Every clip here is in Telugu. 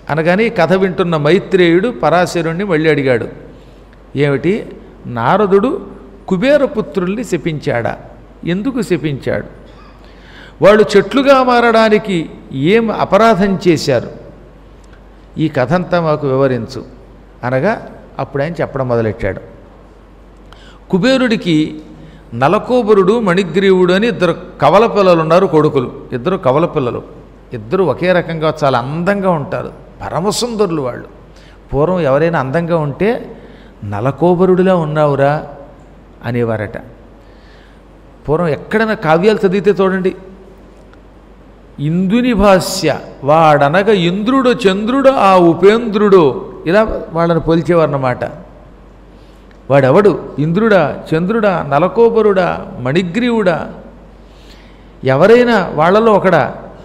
అనగానే కథ వింటున్న మైత్రేయుడు పరాశరుణ్ణి మళ్ళీ అడిగాడు, ఏమిటి నారదుడు కుబేరపుత్రుల్ని శపించాడా? ఎందుకు శపించాడు? వాళ్ళు చెట్లుగా మారడానికి ఏం అపరాధం చేశారు? ఈ కథంతా మాకు వివరించు అనగా అప్పుడు ఆయన చెప్పడం మొదలెట్టాడు. కుబేరుడికి నలకోబరుడు మణిగ్రీవుడు అని ఇద్దరు కవల పిల్లలు ఉన్నారు, కొడుకులు. ఇద్దరు కవల పిల్లలు, ఇద్దరు ఒకే రకంగా చాలా అందంగా ఉంటారు, పరమసుందరులు వాళ్ళు. పూర్వం ఎవరైనా అందంగా ఉంటే నలకోబరుడిలా ఉన్నావురా అనేవారట. పూర్వం ఎక్కడైనా కావ్యాలు చదివితే చూడండి, ఇందుని భాష్య వాడనగా ఇంద్రుడు చంద్రుడు ఆ ఉపేంద్రుడు, ఇలా వాళ్ళని పోల్చేవారన్నమాట. వాడెవడు? ఇంద్రుడా, చంద్రుడా, నలకోబరుడా, మణిగ్రీవుడా? ఎవరైనా వాళ్ళలో ఒకడా?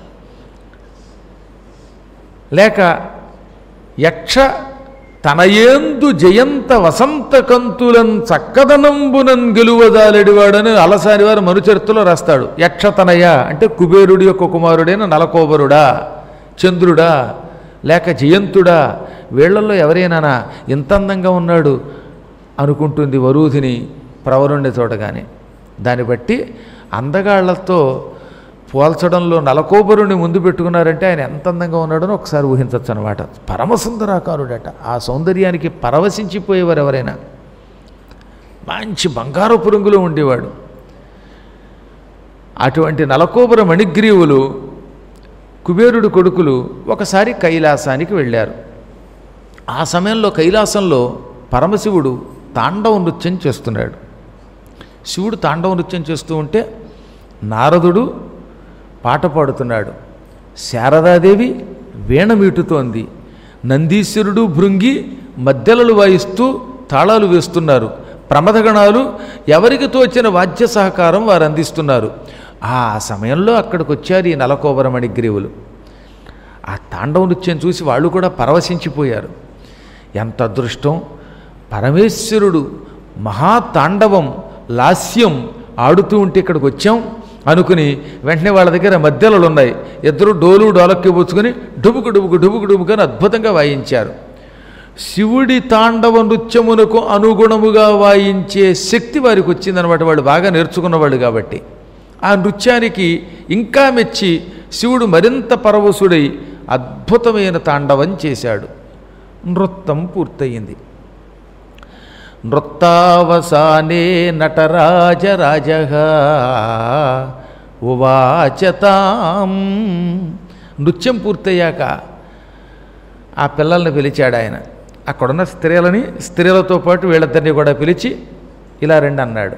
లేక యక్ష తనయేందు జయంత వసంత కంతులన్ చక్కదనంబునన్ గెలువదాలెడివాడని అలసాని వారు మనుచరిత్రలో రాస్తాడు. యక్ష తనయ అంటే కుబేరుడి యొక్క కుమారుడైన నలకోబరుడా, చంద్రుడా, లేక జయంతుడా? వీళ్లలో ఎవరైనా ఇంత అందంగా ఉన్నాడు అనుకుంటుంది వరూధిని ప్రవరుణ్ణి చూడగానే. దాన్ని బట్టి అందగాళ్లతో పోల్చడంలో నలకోబరుని ముందు పెట్టుకున్నారంటే ఆయన ఎంత అందంగా ఉన్నాడని ఒకసారి ఊహించవచ్చు అనమాట. పరమసుందరాకారుడట. ఆ సౌందర్యానికి పరవశించిపోయేవారు ఎవరైనా. మంచి బంగారపు రంగులో ఉండేవాడు. అటువంటి నలకోబర మణిగ్రీవులు కుబేరుడు కొడుకులు ఒకసారి కైలాసానికి వెళ్ళారు. ఆ సమయంలో కైలాసంలో పరమశివుడు తాండవ నృత్యం చేస్తున్నాడు. శివుడు తాండవ నృత్యం చేస్తూ ఉంటే నారదుడు పాట పాడుతున్నాడు, శారదాదేవి వీణ మీటుతోంది, నందీశ్వరుడు భృంగి మద్దెలలు వాయిస్తూ తాళాలు వేస్తున్నారు, ప్రమథగణాలు ఎవరికి తోచిన వాద్య సహకారం వారు అందిస్తున్నారు. ఆ సమయంలో అక్కడికి వచ్చారు ఈ నలకోబర మణిగ్రీవులు. ఆ తాండవ నృత్యం చూసి వాళ్ళు కూడా పరవశించిపోయారు. ఎంత అదృష్టం! పరమేశ్వరుడు మహాతాండవం లాస్యం ఆడుతూ ఉంటే ఇక్కడికి వచ్చాం అనుకుని వెంటనే వాళ్ళ దగ్గర మధ్యలలు ఉన్నాయి. ఇద్దరు డోలు డోలక్కి పుచ్చుకొని డుబుకు డుబుకు డుబుకు డుబుకు అని అద్భుతంగా వాయించారు. శివుడి తాండవ నృత్యమునకు అనుగుణముగా వాయించే శక్తి వారికి వచ్చిందనమాట. వాళ్ళు బాగా నేర్చుకున్నవాళ్ళు కాబట్టి. ఆ నృత్యానికి ఇంకా మెచ్చి శివుడు మరింత పరవశుడై అద్భుతమైన తాండవం చేశాడు. నృత్యం పూర్తయింది. నృత్తావసానే నటరాజరాజః ఉవాచతాం. నృత్యం పూర్తయ్యాక ఆ పిల్లల్ని పిలిచాడు ఆయన. అక్కడున్న స్త్రీలతో పాటు వీళ్ళిద్దరినీ కూడా పిలిచి ఇలా రండి అన్నాడు.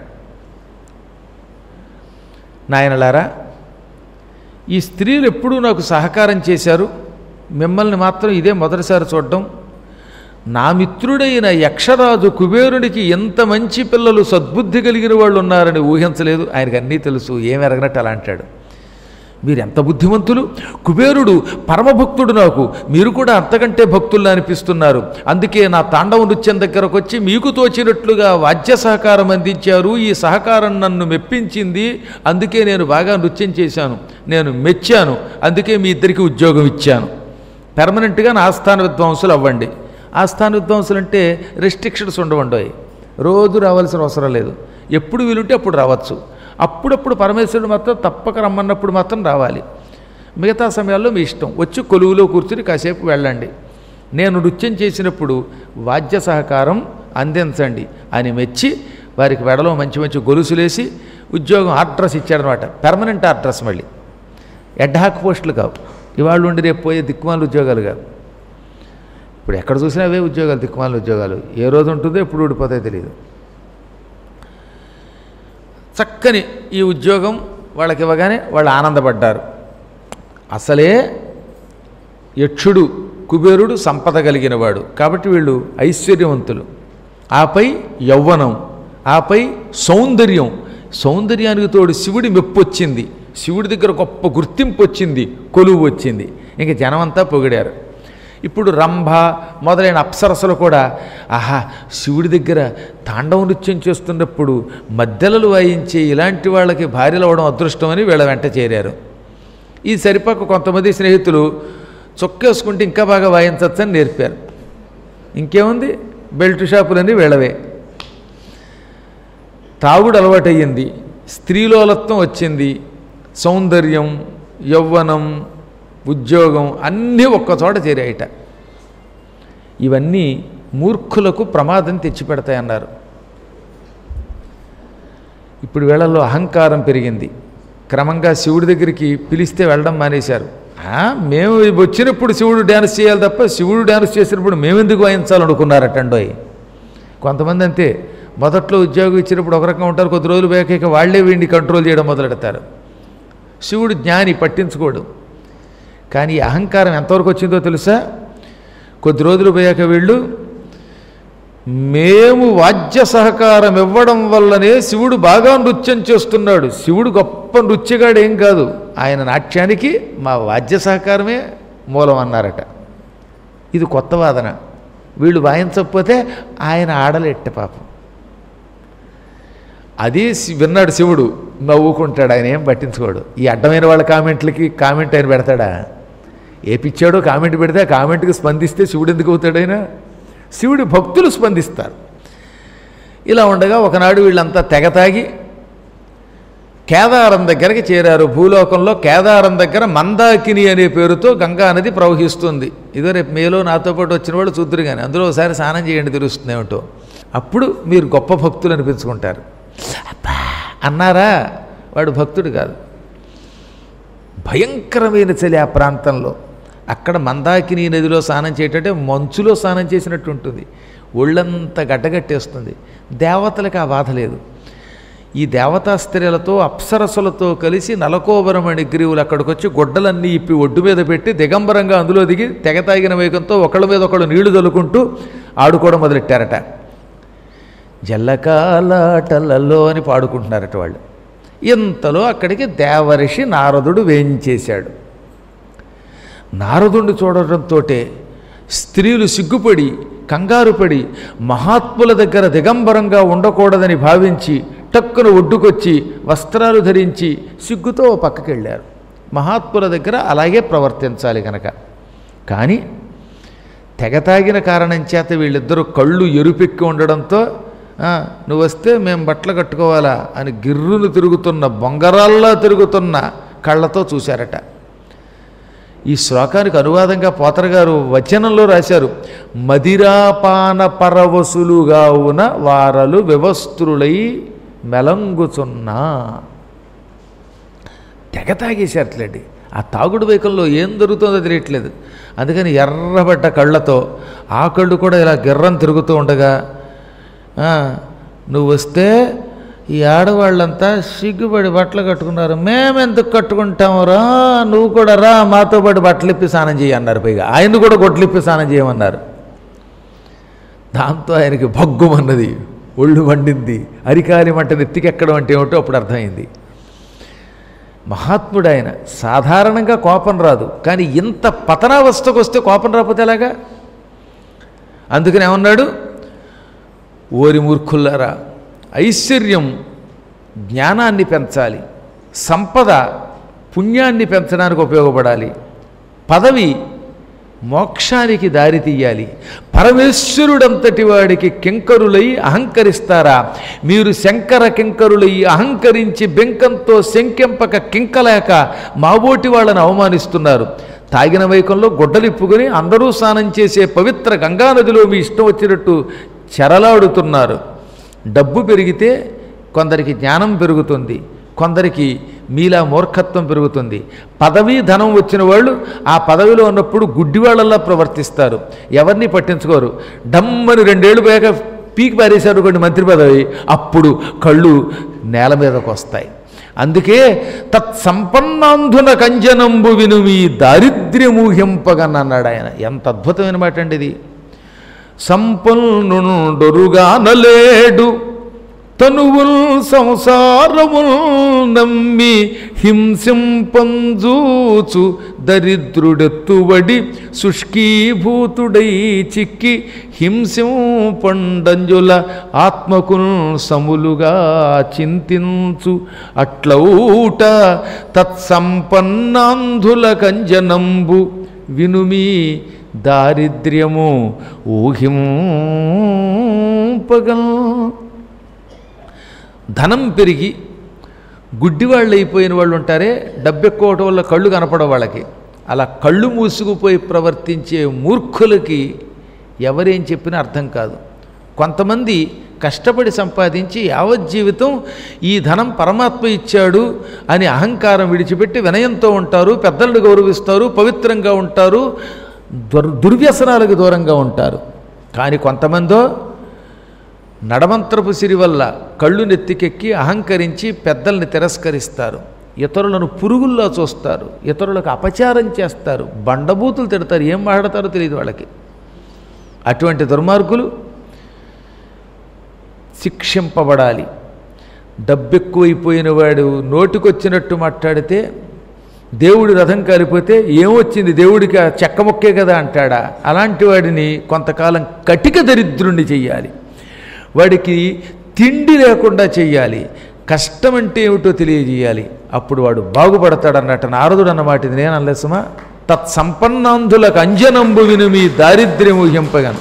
నాయనలారా, ఈ స్త్రీలు ఎప్పుడూ నాకు సహకారం చేశారు, మిమ్మల్ని మాత్రం ఇదే మొదటిసారి చూడడం. నా మిత్రుడైన యక్షరాజు కుబేరునికి ఎంత మంచి పిల్లలు సద్బుద్ధి కలిగిన వాళ్ళు ఉన్నారని ఊహించలేదు. ఆయనకు అన్నీ తెలుసు, ఏమి ఎరగనట్టు అలా అంటాడు. మీరు ఎంత బుద్ధిమంతులు! కుబేరుడు పరమభక్తుడు, నాకు మీరు కూడా అంతకంటే భక్తుల్ని అనిపిస్తున్నారు. అందుకే నా తాండవ నృత్యం దగ్గరకు వచ్చి మీకు తోచినట్లుగా వాద్య సహకారం అందించారు. ఈ సహకారం నన్ను మెప్పించింది. అందుకే నేను బాగా నృత్యం చేశాను, నేను మెచ్చాను. అందుకే మీ ఇద్దరికి ఉద్యోగం ఇచ్చాను. పెర్మనెంట్గా నా ఆస్థాన విద్వాంసులు అవ్వండి. ఆస్థాన విద్వాంసులు అంటే రెస్ట్రిక్షన్స్ ఉండవండి. రోజు రావాల్సిన అవసరం లేదు, ఎప్పుడు వీలుంటే అప్పుడు రావచ్చు. అప్పుడప్పుడు పరమేశ్వరుడు మాత్రం తప్పక రమ్మన్నప్పుడు మాత్రం రావాలి. మిగతా సమయాల్లో మీ ఇష్టం, వచ్చి కొలువులో కూర్చుని కాసేపు వెళ్ళండి. నేను నృత్యం చేసినప్పుడు వాద్య సహకారం అందించండి అని మెచ్చి వారికి వెడలో మంచి మంచి గొలుసులేసి ఉద్యోగం అడ్రస్ ఇచ్చారనమాట. పెర్మనెంట్ అడ్రస్, మళ్ళీ ఎడ్హాక్ పోస్టులు కావు. ఇవాళ ఉండి రేపు పోయే దిక్కుమాల ఉద్యోగాలు కావు. ఇప్పుడు ఎక్కడ చూసినా అవే ఉద్యోగాలు, దిక్కుమాల ఉద్యోగాలు. ఏ రోజు ఉంటుందో ఎప్పుడు ఊడిపోతాయో తెలియదు. చక్కని ఈ ఉద్యోగం వాళ్ళకి ఇవ్వగానే వాళ్ళు ఆనందపడ్డారు. అసలే యక్షుడు కుబేరుడు సంపద కలిగినవాడు కాబట్టి వీళ్ళు ఐశ్వర్యవంతులు. ఆపై యౌవనం, ఆపై సౌందర్యం. సౌందర్యానికి తోడు శివుడి మెప్పు వచ్చింది, శివుడి దగ్గర గొప్ప గుర్తింపు వచ్చింది, కొలువు వచ్చింది. ఇంక జనమంతా పొగిడారు. ఇప్పుడు రంభ మొదలైన అప్సరసలు కూడా ఆహా, శివుడి దగ్గర తాండవ నృత్యం చేస్తున్నప్పుడు మద్దెలలు వాయించే ఇలాంటి వాళ్ళకి భార్యలు అవ్వడం అదృష్టమని వీళ్ళ వెంట చేరారు. ఈ సరిపక్క కొంతమంది స్నేహితులు చొక్కేసుకుంటే ఇంకా బాగా వాయించచ్చని నేర్పారు. ఇంకేముంది, బెల్ట్ షాపులన్నీ వెళ్ళవే. తాగుడు అలవాటయ్యింది, స్త్రీలోలత్వం వచ్చింది, సౌందర్యం, యవ్వనం, ఉద్యోగం అన్నీ ఒక్కచోట చేరాయిట. ఇవన్నీ మూర్ఖులకు ప్రమాదం తెచ్చిపెడతాయన్నారు. ఇప్పుడు వేళల్లో అహంకారం పెరిగింది. క్రమంగా శివుడి దగ్గరికి పిలిస్తే వెళ్ళడం మానేశారు. మేము వచ్చినప్పుడు శివుడు డ్యాన్స్ చేయాలి తప్ప శివుడు డ్యాన్స్ చేసినప్పుడు మేమెందుకు వాయించాలనుకున్నారటండోయ్. కొంతమంది అంతే, మొదట్లో ఉద్యోగం ఇచ్చినప్పుడు ఒక రకంగా ఉంటారు, కొద్ది రోజులు పోయాక ఇక వాళ్లే వీడిని కంట్రోల్ చేయడం మొదలెడతారు. శివుడు జ్ఞాని, పట్టించుకోడు. కానీ ఈ అహంకారం ఎంతవరకు వచ్చిందో తెలుసా? కొద్ది రోజులు పోయాక వీళ్ళు మేము వాద్య సహకారం ఇవ్వడం వల్లనే శివుడు బాగా నృత్యం చేస్తున్నాడు, శివుడు గొప్ప నృత్యగాడు ఏం కాదు, ఆయన నాట్యానికి మా వాద్య సహకారమే మూలం అన్నారట. ఇది కొత్త వాదన. వీళ్ళు వాయించకపోతే ఆయన ఆడలేట్ట పాపం. అది విన్నాడు శివుడు, నవ్వుకుంటాడు, ఆయన ఏం పట్టించుకోడు. ఈ అడ్డమైన వాళ్ళ కామెంట్లకి కామెంట్ ఆయన పెడతాడా? ఏ పిచ్చాడో కామెంట్ పెడితే ఆ కామెంట్కి స్పందిస్తే శివుడు ఎందుకు అవుతాడైనా? శివుడి భక్తులు స్పందిస్తారు. ఇలా ఉండగా ఒకనాడు వీళ్ళంతా తెగతాగి కేదారం దగ్గరికి చేరారు. భూలోకంలో కేదారం దగ్గర మందాకిని అనే పేరుతో గంగా నది ప్రవహిస్తుంది. ఇదో రేపు మేలో నాతో పాటు వచ్చిన వాళ్ళు చూద్దరు, కానీ అందులో ఒకసారి స్నానం చేయండి, తెలుస్తుంది ఏమిటో. అప్పుడు మీరు గొప్ప భక్తులు అనిపించుకుంటారు. అబ్బా అన్నారా, వాడు భక్తుడు కాదు. భయంకరమైన చలి ఆ ప్రాంతంలో. అక్కడ మందాకిని నదిలో స్నానం చేయటంటే మంచులో స్నానం చేసినట్టు ఉంటుంది, ఒళ్ళంతా గడ్డగట్టేస్తుంది. దేవతలకు ఆ బాధ లేదు. ఈ దేవతా స్త్రీలతో అప్సరసులతో కలిసి నలకోబరమణి గ్రీవులు అక్కడికి వచ్చి గుడ్డలన్నీ ఇప్పి ఒడ్డు మీద పెట్టి దిగంబరంగా అందులో దిగి తెగతాగిన వేగంతో ఒకళ్ళ మీద ఒకళ్ళు నీళ్లు చల్లుకుంటూ ఆడుకోవడం మొదలెట్టారట. జల్లకాలాటలలో అని పాడుకుంటున్నారట వాళ్ళు. ఇంతలో అక్కడికి దేవర్షి నారదుడు వేయించేశాడు. నారదుడిని చూడటంతో స్త్రీలు సిగ్గుపడి కంగారుపడి మహాత్ముల దగ్గర దిగంబరంగా ఉండకూడదని భావించి టక్కున ఒడ్డుకొచ్చి వస్త్రాలు ధరించి సిగ్గుతో పక్కకి వెళ్ళారు. మహాత్ముల దగ్గర అలాగే ప్రవర్తించాలి కనుక. కానీ తెగతాగిన కారణం చేత వీళ్ళిద్దరూ కళ్ళు ఎరుపెక్కి ఉండడంతో నువ్వు వస్తే మేము బట్టలు కట్టుకోవాలా అని గిర్రును తిరుగుతున్న బొంగరాల్లా తిరుగుతున్న కళ్ళతో చూశారట. ఈ శ్లోకానికి అనువాదంగా పోతర గారు వచనంలో రాశారు, మదిరాపాన పరవశులుగా ఉన్న వారలు వ్యవస్థులై మెలంగుచున్నా. తెగ తాగేశారట్లేండి. ఆ తాగుడు వైకంలో ఏం జరుగుతుందో తెలియట్లేదు. అందుకని ఎర్రబడ్డ కళ్ళతో ఆ కళ్ళు కూడా ఇలా గిర్రం తిరుగుతూ ఉండగా, నువ్వు వస్తే ఈ ఆడవాళ్ళంతా సిగ్గుపడి బట్టలు కట్టుకున్నారు. మేమెందుకు కట్టుకుంటాము రా, నువ్వు కూడా రా మాతో పాటు బట్టలు ఇప్పి స్నానం చేయి అన్నారు. పైగా ఆయన్ని కూడా గొడ్లిప్పి స్నానం చేయమన్నారు. దాంతో ఆయనకి భగ్గుమన్నది, ఒళ్ళు వండింది, అరికాలి మంట నెత్తికెక్కడం అంటే ఏమిటో అప్పుడు అర్థమైంది. మహాత్ముడు ఆయన. సాధారణంగా కోపం రాదు, కానీ ఇంత పతనావస్థకు వస్తే కోపం రాకపోతే ఎలాగా? అందుకని ఏమన్నాడు, ఓరి మూర్ఖుల్లారా, ఐశ్వర్యం జ్ఞానాన్ని పెంచాలి, సంపద పుణ్యాన్ని పెంచడానికి ఉపయోగపడాలి, పదవి మోక్షానికి దారి తీయాలి. పరమేశ్వరుడంతటి వాడికి కింకరులై అహంకరిస్తారా? మీరు శంకర కింకరులై అహంకరించి బెంకంతో శంకెంపక కింకలేక మాబోటి వాళ్ళని అవమానిస్తున్నారు. తాగిన వైకంలో గుడ్డలిప్పుకొని అందరూ స్నానం చేసే పవిత్ర గంగానదిలో మీ ఇష్టం వచ్చినట్టు చెరలాడుతున్నారు. డబ్బు పెరిగితే కొందరికి జ్ఞానం పెరుగుతుంది, కొందరికి మీలా మూర్ఖత్వం పెరుగుతుంది. పదవి ధనం వచ్చిన వాళ్ళు ఆ పదవిలో ఉన్నప్పుడు గుడ్డివాళ్ళల్లా ప్రవర్తిస్తారు, ఎవరిని పట్టించుకోరు. డమ్మని 2 ఏళ్ళు పోయాక పీకి పారేశారు కొన్ని మంత్రి పదవి, అప్పుడు కళ్ళు నేల మీదకు వస్తాయి. అందుకే తత్సంపన్నాంధున కంజనంబు విను మీ దారిద్ర్యమూహింపగనన్నాడు ఆయన. ఎంత అద్భుతమైన మాట అండి ఇది. సంపన్నుడొరుగా నలేడు తనువుల్ సంసారముల్ నమ్మి హింసింపంజూచు దరిద్రుడెత్తువడి శుష్కీభూతుడై చిక్కి హింసింపండంజుల ఆత్మకున్ సములుగా చింతించు అట్లౌట తత్సంపన్నాంధుల కంజనంబు వినుమీ దారిద్ర్యము ఊహింపగల్. ధనం పెరిగి గుడ్డివాళ్ళు అయిపోయిన వాళ్ళు ఉంటారే, డబ్బు ఎక్కువటం వల్ల కళ్ళు కనపడవు వాళ్ళకి. అలా కళ్ళు మూసుకుపోయి ప్రవర్తించే మూర్ఖులకి ఎవరేం చెప్పినా అర్థం కాదు. కొంతమంది కష్టపడి సంపాదించి యావజ్జీవితం ఈ ధనం పరమాత్మ ఇచ్చాడు అని అహంకారం విడిచిపెట్టి వినయంతో ఉంటారు, పెద్దలను గౌరవిస్తారు, పవిత్రంగా ఉంటారు, దుర్వ్యసనాలకు దూరంగా ఉంటారు. కానీ కొంతమందో నడమంత్రపు సిరి వల్ల కళ్ళు నెత్తికెక్కి అహంకరించి పెద్దల్ని తిరస్కరిస్తారు, ఇతరులను పురుగుల్లా చూస్తారు, ఇతరులకు అపచారం చేస్తారు, బండబూతులు తిడతారు, ఏం మాట్లాడతారో తెలియదు వాళ్ళకి. అటువంటి దుర్మార్గులు శిక్షింపబడాలి. డబ్బెక్కువైపోయిన వాడు నోటికొచ్చినట్టు మాట్లాడితే దేవుడి రథం కాలిపోతే ఏమొచ్చింది దేవుడికి, ఆ చెక్క మొక్కే కదా అంటాడా? అలాంటి వాడిని కొంతకాలం కటిక దరిద్రుణ్ణి చెయ్యాలి. వాడికి తిండి లేకుండా చెయ్యాలి, కష్టం అంటే ఏమిటో తెలియజేయాలి. అప్పుడు వాడు బాగుపడతాడన్నట్టు నారదుడు అన్నమాట. ఇది నేను అనలేసుమా. తత్సంపన్నాంధులకు అంజనంబు విను మీ దారిద్ర్యము హింపగను.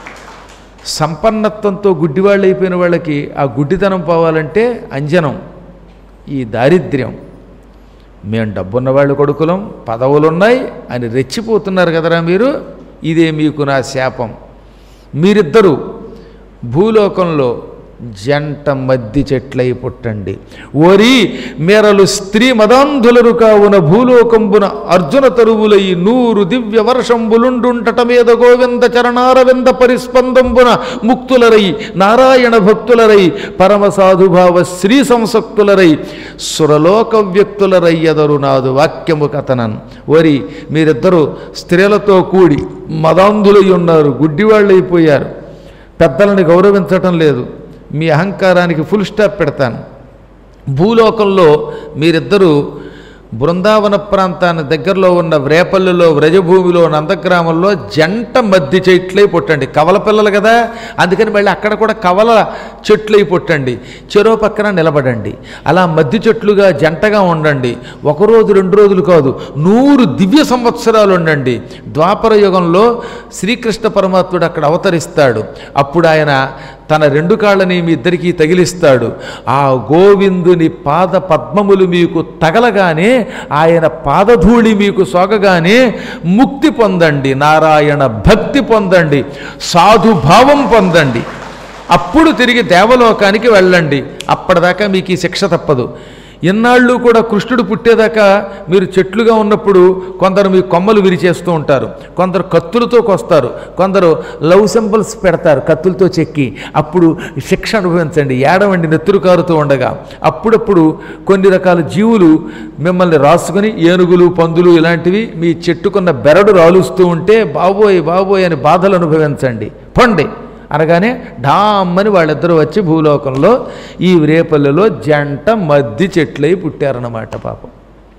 సంపన్నత్వంతో గుడ్డివాళ్ళు అయిపోయిన వాళ్ళకి ఆ గుడ్డితనం పోవాలంటే అంజనం ఈ దారిద్ర్యం. మేము డబ్బున్న వాళ్ళు కొడుకులం, పదవులున్నాయి అని రెచ్చిపోతున్నారు కదరా మీరు, ఇదే మీకు నా శాపం. మీరిద్దరూ భూలోకంలో జంట మద్ది చెట్లై పుట్టండి. ఓరి మేరలు స్త్రీ మదాంధులరు కావున భూలోకంబున అర్జున తరువులై 100 దివ్య వర్షంబులుండుంటట మీద గోవింద చరణారవింద పరిస్పందంబున ముక్తులరై నారాయణ భక్తులరై పరమ సాధుభావ శ్రీ సంసక్తులరై సురలోక వ్యక్తులరయ్యదరు నాదు వాక్యము కథనన్. ఓరి మీరిద్దరూ స్త్రీలతో కూడి మదాంధులై ఉన్నారు, గుడ్డివాళ్ళైపోయారు, పెద్దలని గౌరవించటం లేదు, మీ అహంకారానికి ఫుల్ స్టాప్ పెడతాను. భూలోకంలో మీరిద్దరూ బృందావన ప్రాంతాన్ని దగ్గరలో ఉన్న వ్రేపల్లిలో, వ్రజభూమిలో, నందగ్రామంలో జంట మద్ది చెట్లై పుట్టండి. కవల పిల్లలు కదా, అందుకని మళ్ళీ అక్కడ కూడా కవల చెట్లై పుట్టండి. చెరో పక్కన నిలబడండి. అలా మద్ది చెట్లుగా జంటగా ఉండండి. 1 రోజు 2 రోజులు కాదు, 100 దివ్య సంవత్సరాలు ఉండండి. ద్వాపర యుగంలో శ్రీకృష్ణ పరమాత్ముడు అక్కడ అవతరిస్తాడు. అప్పుడు ఆయన తన 2 కాళ్ళని మీ ఇద్దరికీ తగిలిస్తాడు. ఆ గోవిందుని పాద పద్మములు మీకు తగలగానే, ఆయన పాదధూళి మీకు సోకగానే ముక్తి పొందండి, నారాయణ భక్తి పొందండి, సాధుభావం పొందండి. అప్పుడు తిరిగి దేవలోకానికి వెళ్ళండి. అప్పటిదాకా మీకు ఈ శిక్ష తప్పదు. ఎన్నాళ్ళు కూడా కృష్ణుడు పుట్టేదాకా మీరు చెట్లుగా ఉన్నప్పుడు కొందరు మీ కొమ్మలు విరిచేస్తూ ఉంటారు, కొందరు కత్తులతో కొస్తారు, కొందరు లవ్ సింబల్స్ పెడతారు కత్తులతో చెక్కి. అప్పుడు శిక్ష అనుభవించండి, ఏడవండి నెత్తురు కారుతూ ఉండగా. అప్పుడప్పుడు కొన్ని రకాల జీవులు మిమ్మల్ని రాసుకొని, ఏనుగులు, పందులు ఇలాంటివి మీ చెట్టుకున్న బెరడు రాలుస్తూ ఉంటే బాబోయ్ బాబోయ్ అని బాధలు అనుభవించండి. పండి అనగానే ఢామ్మని వాళ్ళిద్దరూ వచ్చి భూలోకంలో ఈ వ్రేపల్లిలో జంట మద్ది చెట్లై పుట్టారన్నమాట. పాపం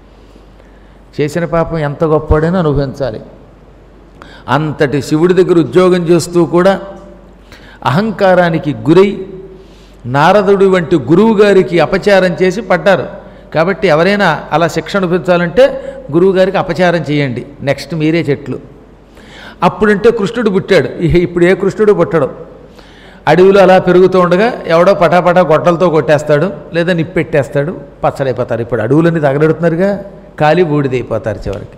చేసిన పాపం ఎంత గొప్పడని అనుభవించాలి. అంతటి శివుడి దగ్గర ఉద్యోగం చేస్తూ కూడా అహంకారానికి గురై నారదుడి వంటి గురువు గారికి అపచారం చేసి పడ్డారు. కాబట్టి ఎవరైనా అలా శిక్ష అనుభవించాలంటే గురువు గారికి అపచారం చేయండి, నెక్స్ట్ మీరే చెట్లు. అప్పుడంటే కృష్ణుడు పుట్టాడు. ఇప్పుడు ఏ కృష్ణుడు పుట్టడు. అడవిలో అలా పెరుగుతూ ఉండగా ఎవడో పటాపటా గొడ్డలతో కొట్టేస్తాడు, లేదా నిప్పెట్టేస్తాడు, పచ్చడైపోతారు. ఇప్పుడు అడవులన్నీ తగలెడుతున్నారుగా, కాలి బూడిదైపోతారు చివరికి.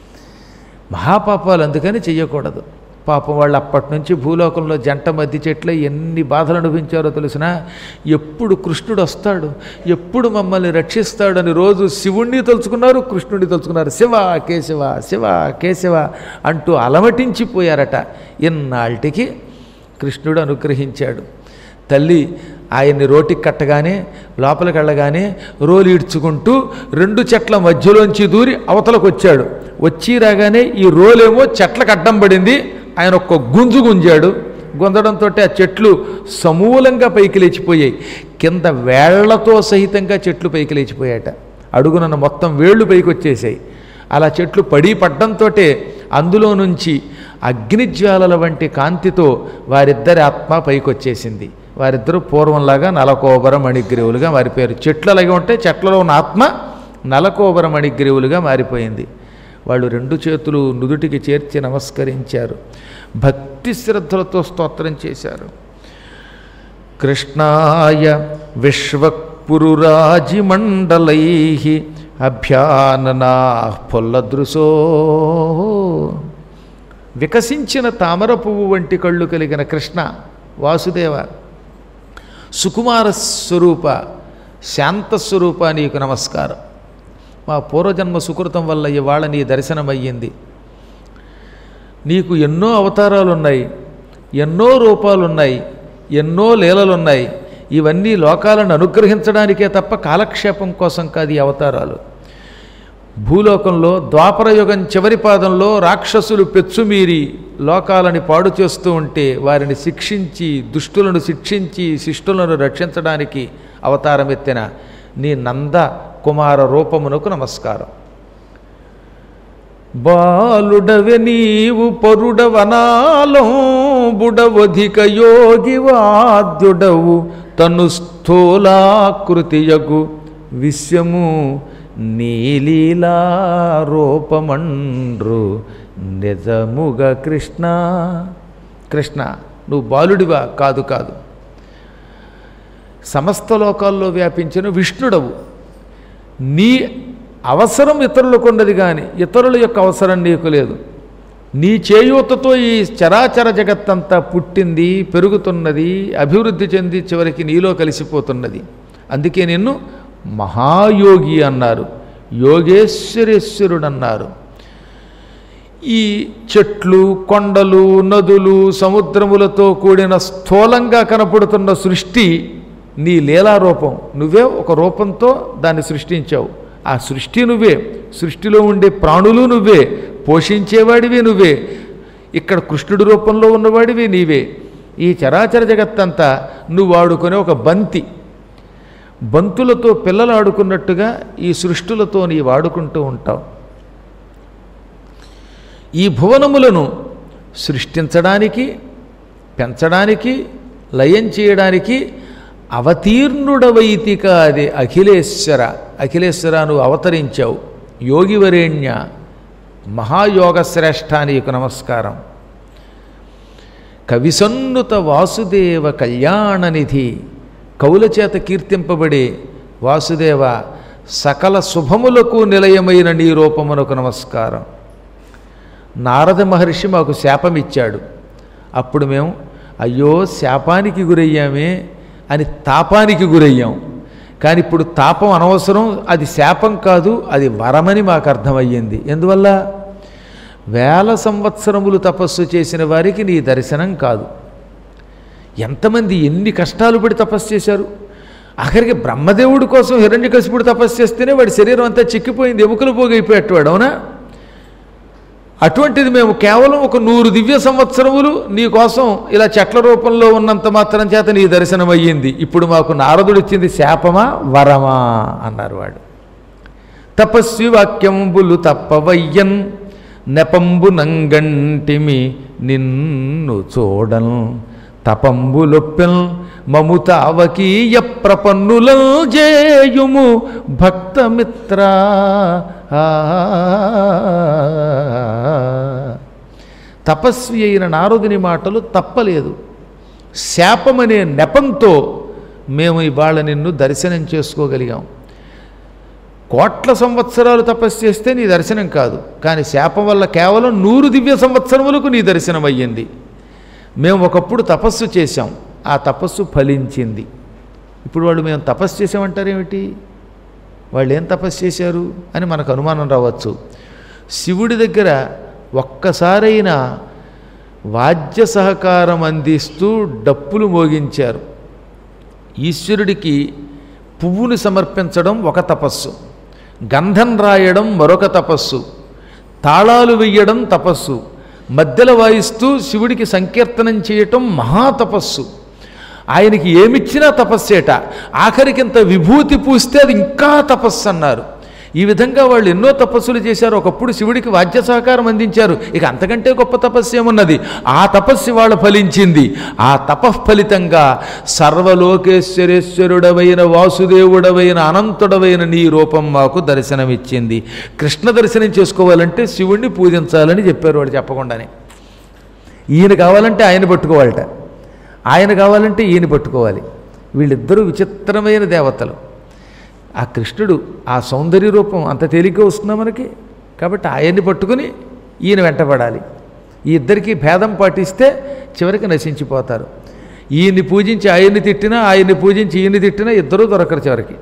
మహాపాపాలు అందుకని చెయ్యకూడదు. పాపం వాళ్ళు అప్పటి నుంచి భూలోకంలో జంట మద్ది చెట్లై ఎన్ని బాధలు అనుభవించారో తెలిసినా, ఎప్పుడు కృష్ణుడు వస్తాడు, ఎప్పుడు మమ్మల్ని రక్షిస్తాడని రోజు శివుణ్ణి తలుచుకున్నారు, కృష్ణుడిని తలుచుకున్నారు. శివ కేశవ శివ కేశవ అంటూ అలమటించిపోయారట. ఇన్నాళ్ళకి కృష్ణుడు అనుగ్రహించాడు. తల్లి ఆయన్ని రోటికి కట్టగానే, లోపలికి వెళ్ళగానే రోలు ఈడ్చుకుంటూ 2 చెట్ల మధ్యలోంచి దూరి అవతలకు వచ్చాడు. వచ్చి రాగానే ఈ రోలేమో చెట్లకు అడ్డం పడింది. ఆయన ఒక్క గుంజు గుంజాడు. గుంజడంతో ఆ చెట్లు సమూలంగా పైకి లేచిపోయాయి. కింద వేళ్లతో సహితంగా చెట్లు పైకి లేచిపోయాట. అడుగునన్న మొత్తం వేళ్ళు పైకి వచ్చేసాయి. అలా చెట్లు పడ్డంతో అందులో నుంచి అగ్నిజ్వాలల వంటి కాంతితో వారిద్దరి ఆత్మ పైకి వచ్చేసింది. వారిద్దరూ పూర్వంలాగా నలకోబర మణిగ్రీవులుగా మారిపోయారు. చెట్లు అలాగే ఉంటే చెట్లలో ఉన్న ఆత్మ నలకోబర మణిగ్రీవులుగా మారిపోయింది. వాళ్ళు 2 చేతులు నుదుటికి చేర్చి నమస్కరించారు, భక్తి శ్రద్ధలతో స్తోత్రం చేశారు. కృష్ణాయ విశ్వపురురాజిమండలై అభ్యాననా పొల్లదృశో, వికసించిన తామర పువ్వు వంటి కళ్ళు కలిగిన కృష్ణ వాసుదేవ, సుకుమార స్వరూప, శాంతస్వరూప, నీకు నమస్కారం. మా పూర్వజన్మ సుకృతం వల్ల ఇవాళ నీ దర్శనమయ్యింది. నీకు ఎన్నో అవతారాలున్నాయి, ఎన్నో రూపాలున్నాయి, ఎన్నో లీలలున్నాయి. ఇవన్నీ లోకాలను అనుగ్రహించడానికే తప్ప కాలక్షేపం కోసం కాదు ఈ అవతారాలు. భూలోకంలో ద్వాపరయుగం చివరి పాదంలో రాక్షసులు పెచ్చుమీరి లోకాలని పాడు చేస్తూ ఉంటే వారిని శిక్షించి, దుష్టులను శిక్షించి శిష్టులను రక్షించడానికి అవతారమెత్తిన నీ నంద కుమార రూపమునకు నమస్కారం. బాలుడవె నీవు పరుడవనాలం బుడవధిక యోగివాద్యుడవు తను స్థూలాకృతియగు విశ్వము నీలీలా రూపమండ్రు నిజముగా కృష్ణ. కృష్ణ, నువ్వు బాలుడివా? కాదు కాదు, సమస్త లోకాల్లో వ్యాపించిన విష్ణుడవు. నీ అవసరం ఇతరులకు ఉన్నది కానీ ఇతరుల యొక్క అవసరం నీకు లేదు. నీ చేయూతతో ఈ చరాచర జగత్తంతా పుట్టింది, పెరుగుతున్నది, అభివృద్ధి చెంది చివరికి నీలో కలిసిపోతున్నది. అందుకే నిన్ను మహాయోగి అన్నారు, యోగేశ్వరేశ్వరుడు అన్నారు. ఈ చెట్లు, కొండలు, నదులు, సముద్రములతో కూడిన స్థూలంగా కనపడుతున్న సృష్టి నీ లీలారూపం. నువ్వే ఒక రూపంతో దాన్ని సృష్టించావు. ఆ సృష్టి నువ్వే, సృష్టిలో ఉండే ప్రాణులు నువ్వే, పోషించేవాడివి నువ్వే, ఇక్కడ కృష్ణుడి రూపంలో ఉన్నవాడివి నీవే. ఈ చరాచర జగత్తంతా నువ్వు ఆడుకునే ఒక బంతి. బంతులతో పిల్లలు ఆడుకున్నట్టుగా ఈ సృష్టులతో నీవు ఆడుకుంటూ ఉంటావు. ఈ భువనములను సృష్టించడానికి, పెంచడానికి, లయం చేయడానికి అవతీర్ణుడవైతిక అది అఖిలేశ్వర. అఖిలేశ్వర, నువ్వు అవతరించావు. యోగివరేణ్య, మహాయోగశ్రేష్ఠ, నీకు నమస్కారం. కవిసన్నుత వాసుదేవ కళ్యాణనిధి, కవుల చేత కీర్తింపబడే వాసుదేవ, సకల శుభములకు నిలయమైన నీ రూపమునకు నమస్కారం. నారద మహర్షి మాకు శాపమిచ్చాడు. అప్పుడు మేము అయ్యో శాపానికి గురయ్యామే అని తాపానికి గురయ్యాం. కానీ ఇప్పుడు తాపం అనవసరం, అది శాపం కాదు, అది వరమని మాకు అర్థమయ్యింది. ఎందువల్ల? 1000 సంవత్సరములు తపస్సు చేసిన వారికి నీ దర్శనం కాదు. ఎంతమంది ఎన్ని కష్టాలు పడి తపస్సు చేశారు. ఆఖరికి బ్రహ్మదేవుడి కోసం హిరణ్యకశిపుడు తపస్సు చేస్తేనే వాడి శరీరం అంతా చిక్కిపోయింది, ఎముకలు పోగైపోయేటవాడు. అవునా? అటువంటిది మేము కేవలం ఒక 100 దివ్య సంవత్సరములు నీ కోసం ఇలా చెట్ల రూపంలో ఉన్నంత మాత్రం చేత నీ దర్శనం అయ్యింది. ఇప్పుడు మాకు నారదుడు ఇచ్చింది శాపమా వరమా అన్నారు వాడు. తపస్వి వాక్యంబులు తప్పవయ్యన్ నెపంబు నంగంటిమి నిన్ను చూడన్ తపంబులొప్పెన్ మముతావకీయ ప్రపన్నులం జేయుము భక్తమిత్ర. తపస్వి అయిన నారదుని మాటలు తప్పలేదు. శాపమనే నెపంతో మేము ఇవాళ నిన్ను దర్శనం చేసుకోగలిగాం. కోట్ల సంవత్సరాలు తపస్సు చేస్తే నీ దర్శనం కాదు, కానీ శాపం వల్ల కేవలం 100 దివ్య సంవత్సరములకు నీ దర్శనం అయ్యింది. మేము ఒకప్పుడు తపస్సు చేశాం, ఆ తపస్సు ఫలించింది. ఇప్పుడు వాళ్ళు మేము తపస్సు చేసామంటారేమిటి, వాళ్ళు ఏం తపస్సు చేశారు అని మనకు అనుమానం రావచ్చు. శివుడి దగ్గర ఒక్కసారైనా వాద్య సహకారం అందిస్తూ డప్పులు మోగించారు. ఈశ్వరుడికి పువ్వుని సమర్పించడం ఒక తపస్సు, గంధం రాయడం మరొక తపస్సు, తాళాలు వెయ్యడం తపస్సు, మధ్యలో వాయిస్తూ శివుడికి సంకీర్తనం చేయటం మహాతపస్సు. ఆయనకి ఏమిచ్చినా తపస్సేట. ఆఖరికింత విభూతి పూస్తే అది ఇంకా తపస్సు అన్నారు. ఈ విధంగా వాళ్ళు ఎన్నో తపస్సులు చేశారు. ఒకప్పుడు శివుడికి వాద్య సహకారం అందించారు. ఇక అంతకంటే గొప్ప తపస్సు ఏమున్నది? ఆ తపస్సు వాళ్ళ ఫలించింది. ఆ తపఃఫలితంగా సర్వలోకేశ్వరేశ్వరుడవైన వాసుదేవుడవైన అనంతుడవైన నీ రూపం మాకు దర్శనమిచ్చింది. కృష్ణ దర్శనం చేసుకోవాలంటే శివుణ్ణి పూజించాలని చెప్పారు వాడు చెప్పకుండానే. ఈయన కావాలంటే ఆయన పట్టుకోవాలట, ఆయన కావాలంటే ఈయన పట్టుకోవాలి. వీళ్ళిద్దరూ విచిత్రమైన దేవతలు. ఆ కృష్ణుడు ఆ సౌందర్య రూపం అంత తేలిగ్గా వస్తుందా మనకి? కాబట్టి ఆయన్ని పట్టుకుని ఈయన వెంటపడాలి. ఈ ఇద్దరికీ భేదం పాటిస్తే చివరికి నశించిపోతారు. ఈయన్ని పూజించి ఆయన్ని తిట్టినా, ఆయన్ని పూజించి ఈయన్ని తిట్టినా ఇద్దరూ దొరకరు చివరికి.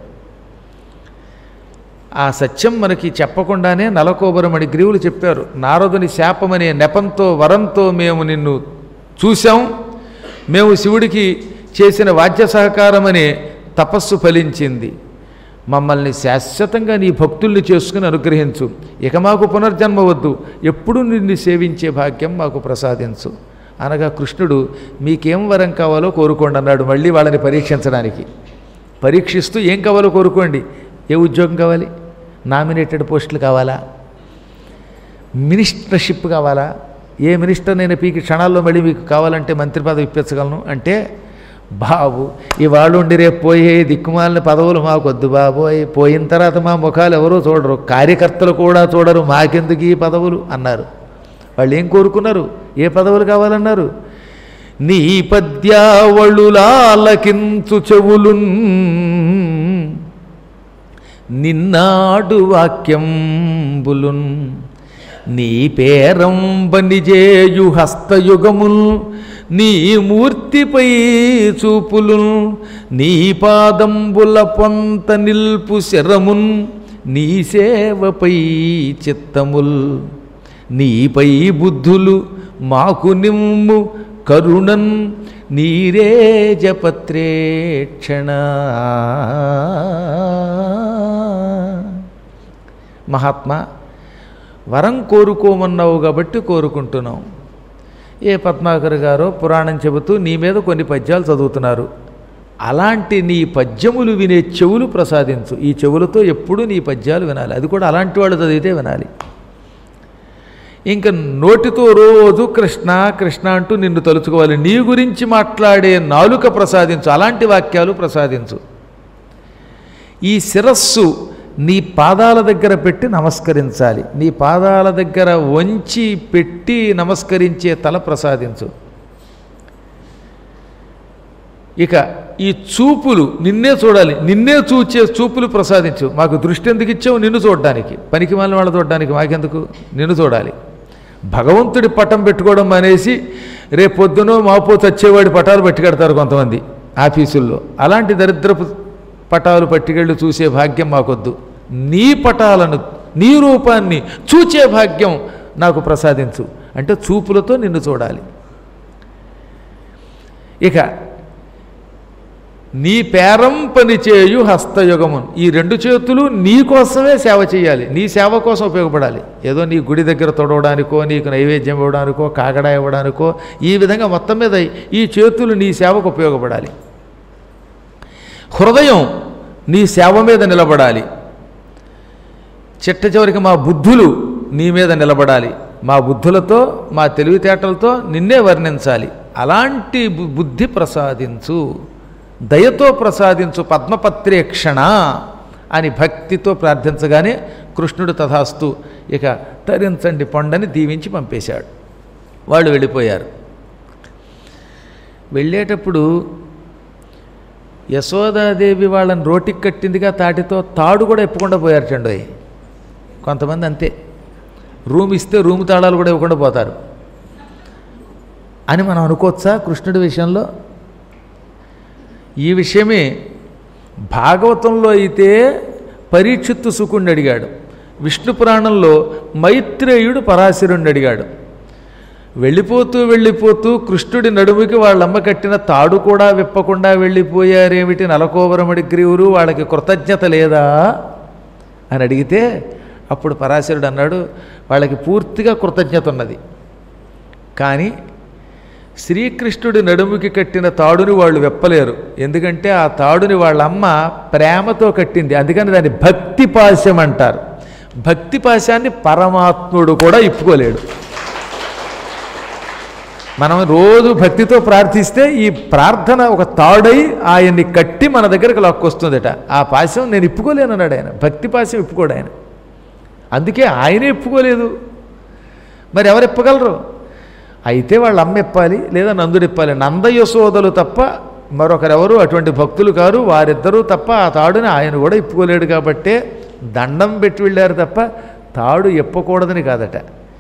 ఆ సత్యం మనకి చెప్పకుండానే నలకోబరమణి గ్రీవులు చెప్పారు. నారదుని శాపమనే నెపంతో వరంతో మేము నిన్ను చూశాం, మేము శివుడికి చేసిన వాద్య సహకారమనే తపస్సు ఫలించింది, మమ్మల్ని శాశ్వతంగా నీ భక్తుల్ని చేసుకుని అనుగ్రహించు, ఇక మాకు పునర్జన్మ వద్దు, ఎప్పుడూ నిన్ను సేవించే భాగ్యం మాకు ప్రసాదించు అనగా కృష్ణుడు మీకేం వరం కావాలో కోరుకోండి అన్నాడు. మళ్ళీ వాళ్ళని పరీక్షించడానికి పరీక్షిస్తూ ఏం కావాలో కోరుకోండి. ఏ ఉద్యోగం కావాలి? నామినేటెడ్ పోస్టులు కావాలా? మినిస్టర్షిప్ కావాలా? ఏ మినిస్టర్ నేను పీకి క్షణాల్లో మళ్ళీ మీకు కావాలంటే మంత్రి పదవి ఇప్పించగలను అంటే, బాబు ఇవాళ ఉండి రేపు పోయే దిక్కుమాలిన పదవులు మాకొద్దు బాబోయ్, పోయిన తర్వాత మా ముఖాలు ఎవరూ చూడరు, కార్యకర్తలు కూడా చూడరు, మాకెందుకు ఈ పదవులు అన్నారు. వాళ్ళు ఏం కోరుకున్నారు? ఏ పదవులు కావాలన్నారు? నీ పద్యావళులాలకించు చెవులున్ నిన్నాడు వాక్యంబులున్ నీ పేరంబనిజేయు హస్తయుగముల్ నీ మూర్తిపై చూపులున్ నీ పాదంబుల పొంత నిల్పు శరమున్ నీ సేవపై చిత్తముల్ నీపై బుద్ధులు మాకు నిమ్ము కరుణన్ నీరేజపత్రేక్షణ. మహాత్మా, వరం కోరుకోమన్నావు కాబట్టి కోరుకుంటున్నాం. ఏ పద్మాకర్ గారో పురాణం చెబుతూ నీ మీద కొన్ని పద్యాలు చదువుతున్నారు, అలాంటి నీ పద్యములు వినే చెవులు ప్రసాదించు. ఈ చెవులతో ఎప్పుడూ నీ పద్యాలు వినాలి, అది కూడా అలాంటి వాళ్ళు చదివితే వినాలి. ఇంకా నోటితో రోజు కృష్ణ కృష్ణ అంటూ నిన్ను తలుచుకోవాలి. నీ గురించి మాట్లాడే నాలుక ప్రసాదించు, అలాంటి వాక్యాలు ప్రసాదించు. ఈ శిరస్సు నీ పాదాల దగ్గర పెట్టి నమస్కరించాలి, నీ పాదాల దగ్గర వంచి పెట్టి నమస్కరించే తల ప్రసాదించు. ఇక ఈ చూపులు నిన్నే చూడాలి, నిన్నే చూచే చూపులు ప్రసాదించు. మాకు దృష్టి ఎందుకు ఇచ్చావు? నిన్ను చూడడానికి, పనికి మాలిన వాళ్ళ చూడడానికి మాకెందుకు? నిన్ను చూడాలి. భగవంతుడి పటం పెట్టుకోవడం అనేసి రేపొద్దునో మాపో చచ్చేవాడి పటాలు పట్టుకెడతారు కొంతమంది ఆఫీసుల్లో. అలాంటి దరిద్రపు పటాలు పట్టుకెళ్ళి చూసే భాగ్యం మాకొద్దు. నీ పటాలను, నీ రూపాన్ని చూచే భాగ్యం నాకు ప్రసాదించు అంటే చూపులతో నిన్ను చూడాలి. ఇక నీ పేరం పనిచేయు హస్తయుగమున్, ఈ రెండు చేతులు నీ కోసమే సేవ చేయాలి, నీ సేవ కోసం ఉపయోగపడాలి. ఏదో నీ గుడి దగ్గర తొడవడానికో, నీకు నైవేద్యం ఇవ్వడానికో, కాకడా ఇవ్వడానికో, ఈ విధంగా మొత్తం మీద ఈ చేతులు నీ సేవకు ఉపయోగపడాలి. హృదయం నీ సేవ మీద నిలబడాలి. చిట్ట చివరికి మా బుద్ధులు నీ మీద నిలబడాలి. మా బుద్ధులతో, మా తెలివితేటలతో నిన్నే వర్ణించాలి. అలాంటి బుద్ధి ప్రసాదించు, దయతో ప్రసాదించు పద్మపత్రేక్షణ అని భక్తితో ప్రార్థించగానే కృష్ణుడు తథాస్తు ఇక తరించండి పొండని దీవించి పంపేశాడు. వాళ్ళు వెళ్ళిపోయారు. వెళ్ళేటప్పుడు యశోదాదేవి వాళ్ళని రోటికి కట్టిందిగా తాటితో, తాడు కూడా ఎప్పకుండా పోయారటండి. కొంతమంది అంతే, రూమ్ ఇస్తే రూము తాళాలు కూడా ఇవ్వకుండా పోతారు అని మనం అనుకోవచ్చా కృష్ణుడి విషయంలో? ఈ విషయమే భాగవతంలో అయితే పరీక్షిత్తు శుకుణ్ణి అడిగాడు, విష్ణు పురాణంలో మైత్రేయుడు పరాశరుణ్ణి అడిగాడు. వెళ్ళిపోతూ వెళ్ళిపోతూ కృష్ణుడి నడుముకి వాళ్ళమ్మ కట్టిన తాడు కూడా విప్పకుండా వెళ్ళిపోయారేమిటి నలకోబరమడి గ్రీవులు, వాళ్ళకి కృతజ్ఞత లేదా అని అడిగితే అప్పుడు పరాశరుడు అన్నాడు, వాళ్ళకి పూర్తిగా కృతజ్ఞత ఉన్నది, కానీ శ్రీకృష్ణుడి నడుముకి కట్టిన తాడుని వాళ్ళు వెప్పలేరు. ఎందుకంటే ఆ తాడుని వాళ్ళ అమ్మ ప్రేమతో కట్టింది. అందుకని దాన్ని భక్తి పాశం అంటారు. భక్తి పాశాన్ని పరమాత్ముడు కూడా ఇప్పుకోలేడు. మనం రోజు భక్తితో ప్రార్థిస్తే ఈ ప్రార్థన ఒక తాడై ఆయన్ని కట్టి మన దగ్గరకు లాక్కొస్తుందట. ఆ పాశం నేను ఇప్పుకోలేను అన్నాడు ఆయన. భక్తి పాశం ఇప్పుకోడు ఆయన. అందుకే ఆయనే ఇప్పుకోలేదు. మరి ఎవరు ఇప్పగలరు? అయితే వాళ్ళ అమ్మ ఇప్పాలి, లేదా నందుడు ఇప్పాలి. నందయశోదలు తప్ప మరొకరెవరు అటువంటి భక్తులు కారు. వారిద్దరూ తప్ప ఆ తాడుని ఆయన కూడా ఇప్పుకోలేడు. కాబట్టే దండం పెట్టి వెళ్ళారు తప్ప తాడు ఇప్పకూడదని కాదట.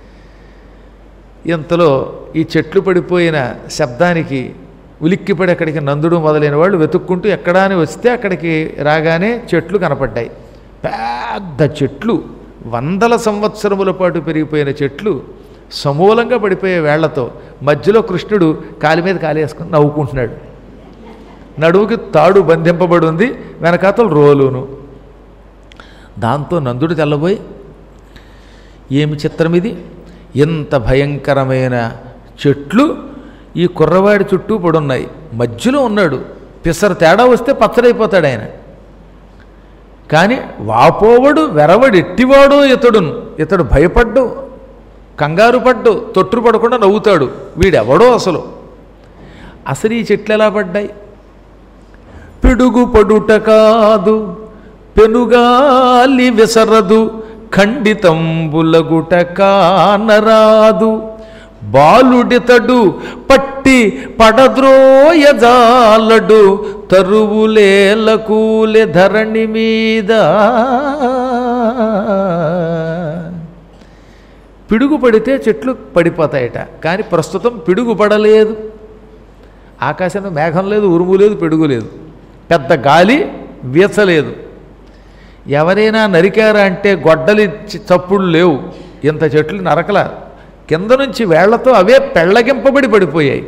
ఇంతలో ఈ చెట్లు పడిపోయిన శబ్దానికి ఉలిక్కిపడి అక్కడికి నందుడు మొదలైన వాళ్ళు వెతుక్కుంటూ ఎక్కడా అని వస్తే అక్కడికి రాగానే చెట్లు కనపడ్డాయి. పెద్ద చెట్లు, వందల సంవత్సరముల పాటు పెరిగిపోయిన చెట్లు సమూలంగా పడిపోయే వేళ్లతో మధ్యలో కృష్ణుడు కాలి మీద కాలు వేసుకుని నవ్వుకుంటున్నాడు. నడువుకి తాడు బంధింపబడి ఉంది, వెనకాతలు రోలును. దాంతో నందుడు తెల్లబోయి, ఏమి చిత్రం ఇది, ఎంత భయంకరమైన చెట్లు ఈ కుర్రవాడి చుట్టూ పడున్నాయి, మధ్యలో ఉన్నాడు, పిసర తేడా వస్తే పచ్చడైపోతాడు ఆయన. కానీ వాపోవడు వెరవడు ఎట్టివాడో ఇతడు భయపడ్డు, కంగారు పడ్డు, తొట్టు పడకుండా నవ్వుతాడు. వీడెవడో అసలు ఈ చెట్లు ఎలా పడ్డాయి? పిడుగు పడుట కాదు, పెనుగాలి విసరదు, ఖండితంబులగుట కానరాదు, బాలుడితడు పట్టి పడద్రోయజాలడు, తరువులేలకూలె ధరణి మీద. పిడుగు పడితే చెట్లు పడిపోతాయట. కానీ ప్రస్తుతం పిడుగు పడలేదు. ఆకాశంలో మేఘం లేదు, ఉరుము లేదు, పిడుగు లేదు, పెద్ద గాలి వీచలేదు. ఎవరైనా నరికారా అంటే గొడ్డలి చప్పుడు లేవు. ఇంత చెట్లు నరకల, కింద నుంచి వేళ్లతో అవే పెళ్ళగింపబడి పడిపోయాయి.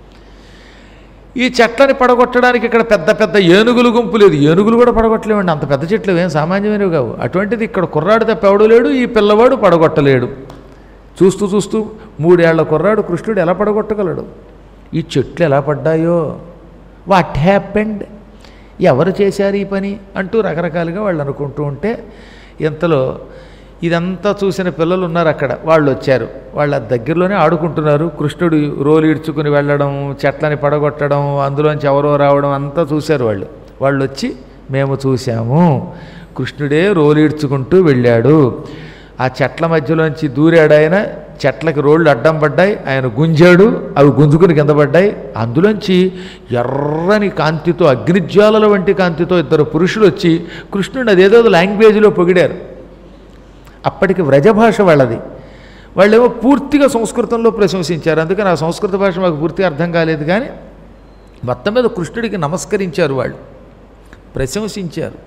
ఈ చెట్లని పడగొట్టడానికి ఇక్కడ పెద్ద పెద్ద ఏనుగులు గుంపు లేదు. ఏనుగులు కూడా పడగొట్టలేవండి, అంత పెద్ద చెట్లు ఏం సామాన్యమైనవి కావు. అటువంటిది ఇక్కడ కుర్రాడు తప్ప ఎవడు లేడు, ఈ పిల్లవాడు పడగొట్టలేడు. చూస్తూ చూస్తూ 3 ఏళ్ల కుర్రాడు కృష్ణుడు ఎలా పడగొట్టగలడు? ఈ చెట్లు ఎలా పడ్డాయో, వాట్ హ్యాపెండ్, ఎవరు చేశారు ఈ పని అంటూ రకరకాలుగా వాళ్ళు అనుకుంటూ ఉంటే, ఇంతలో ఇదంతా చూసిన పిల్లలు ఉన్నారు అక్కడ. వాళ్ళు వచ్చారు. వాళ్ళ దగ్గరలోనే ఆడుకుంటున్నారు. కృష్ణుడు రోలు ఈడ్చుకుని వెళ్ళడం, చెట్లని పడగొట్టడం, అందులోంచి ఎవరో రావడం అంతా చూశారు వాళ్ళు. వాళ్ళు వచ్చి, మేము చూశాము, కృష్ణుడే రోలు ఈడ్చుకుంటూ వెళ్ళాడు, ఆ చెట్ల మధ్యలోంచి దూరాడు ఆయన, చెట్లకి రోళ్ళు అడ్డం పడ్డాయి, ఆయన గుంజాడు, అవి గుంజుకుని కింద పడ్డాయి. అందులోంచి ఎర్రని కాంతితో, అగ్నిజ్వాలల వంటి కాంతితో 2 పురుషులు వచ్చి కృష్ణుడు అదేదో లాంగ్వేజ్లో పొగిడారు. అప్పటికి వ్రజభాష వాళ్ళది. వాళ్ళేమో పూర్తిగా సంస్కృతంలో ప్రశంసించారు. అందుకని ఆ సంస్కృత భాష మాకు పూర్తిగా అర్థం కాలేదు. కానీ మొత్తం మీద కృష్ణుడికి నమస్కరించారు, వాళ్ళు ప్రశంసించారు.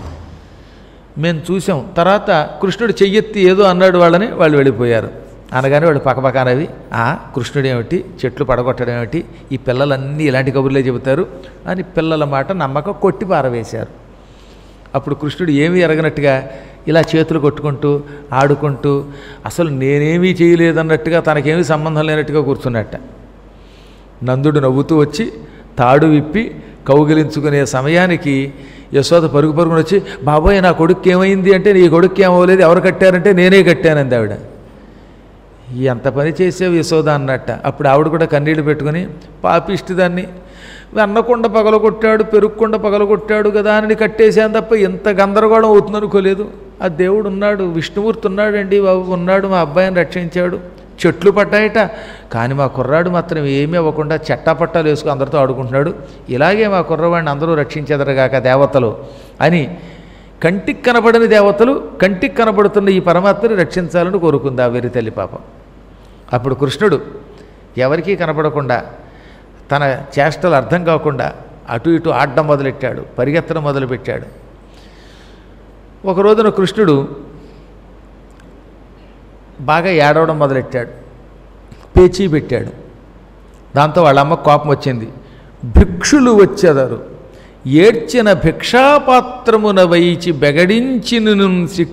మేము చూసాం. తర్వాత కృష్ణుడు చెయ్యెత్తి ఏదో అన్నాడు వాళ్ళని, వాళ్ళు వెళ్ళిపోయారు. అనగానే వాళ్ళు పక్కపక్కనవి, కృష్ణుడు ఏమిటి, చెట్లు పడగొట్టడం ఏమిటి, ఈ పిల్లలన్నీ ఇలాంటి కబుర్లే చెబుతారు అని పిల్లల మాట నమ్మక కొట్టి పారవేశారు. అప్పుడు కృష్ణుడు ఏమీ ఎరగనట్టుగా ఇలా చేతులు కొట్టుకుంటూ ఆడుకుంటూ అసలు నేనేమీ చేయలేదన్నట్టుగా, తనకేమీ సంబంధం లేనట్టుగా కూర్చున్నట్ట. నందుడు నవ్వుతూ వచ్చి తాడు విప్పి కౌగిలించుకునే సమయానికి యశోద పరుగు పరుగున వచ్చి, బాబోయ్ నా కొడుక్కి ఏమైంది అంటే, నీ కొడుక్కి ఏమవ్వలేదు, ఎవరు కట్టారంటే నేనే కట్టానంది ఆవిడ. ఎంత పని చేసావు యశోద అన్నట్ట. అప్పుడు ఆవిడ కూడా కన్నీళ్ళు పెట్టుకుని, పాపిష్టి దాన్ని, అన్నకొండ పగలగొట్టాడు, పెరుగుకొండ పగలగొట్టాడు కదా అని కట్టేశాను తప్ప ఇంత గందరగోళం అవుతుందనుకోలేదు. ఆ దేవుడు ఉన్నాడు, విష్ణుమూర్తి ఉన్నాడండి బాబు, ఉన్నాడు, మా అబ్బాయిని రక్షించాడు. చెట్లు పడ్డాయట, కానీ మా కుర్రాడు మాత్రం ఏమీ అవ్వకుండా చెట్టాపట్టాలు వేసుకుని అందరితో ఆడుకుంటున్నాడు. ఇలాగే మా కుర్రవాడిని అందరూ రక్షించెదరుగాక దేవతలు అని కంటికి కనబడని దేవతలు కంటికి కనబడుతున్న ఈ పరమాత్మని రక్షించాలని కోరుకుంది ఆ వెర్రి తల్లి పాపం. అప్పుడు కృష్ణుడు ఎవరికీ కనపడకుండా, తన చేష్టలు అర్థం కాకుండా అటు ఇటు ఆడడం మొదలెట్టాడు, పరిగెత్తడం మొదలుపెట్టాడు. ఒక రోజున కృష్ణుడు బాగా ఏడవడం మొదలెట్టాడు, పేచీ పెట్టాడు. దాంతో వాళ్ళ అమ్మ కోపం వచ్చింది. భిక్షులు వచ్చెదరు, ఏడ్చిన భిక్షాపాత్రమున వైచి బెగడించిను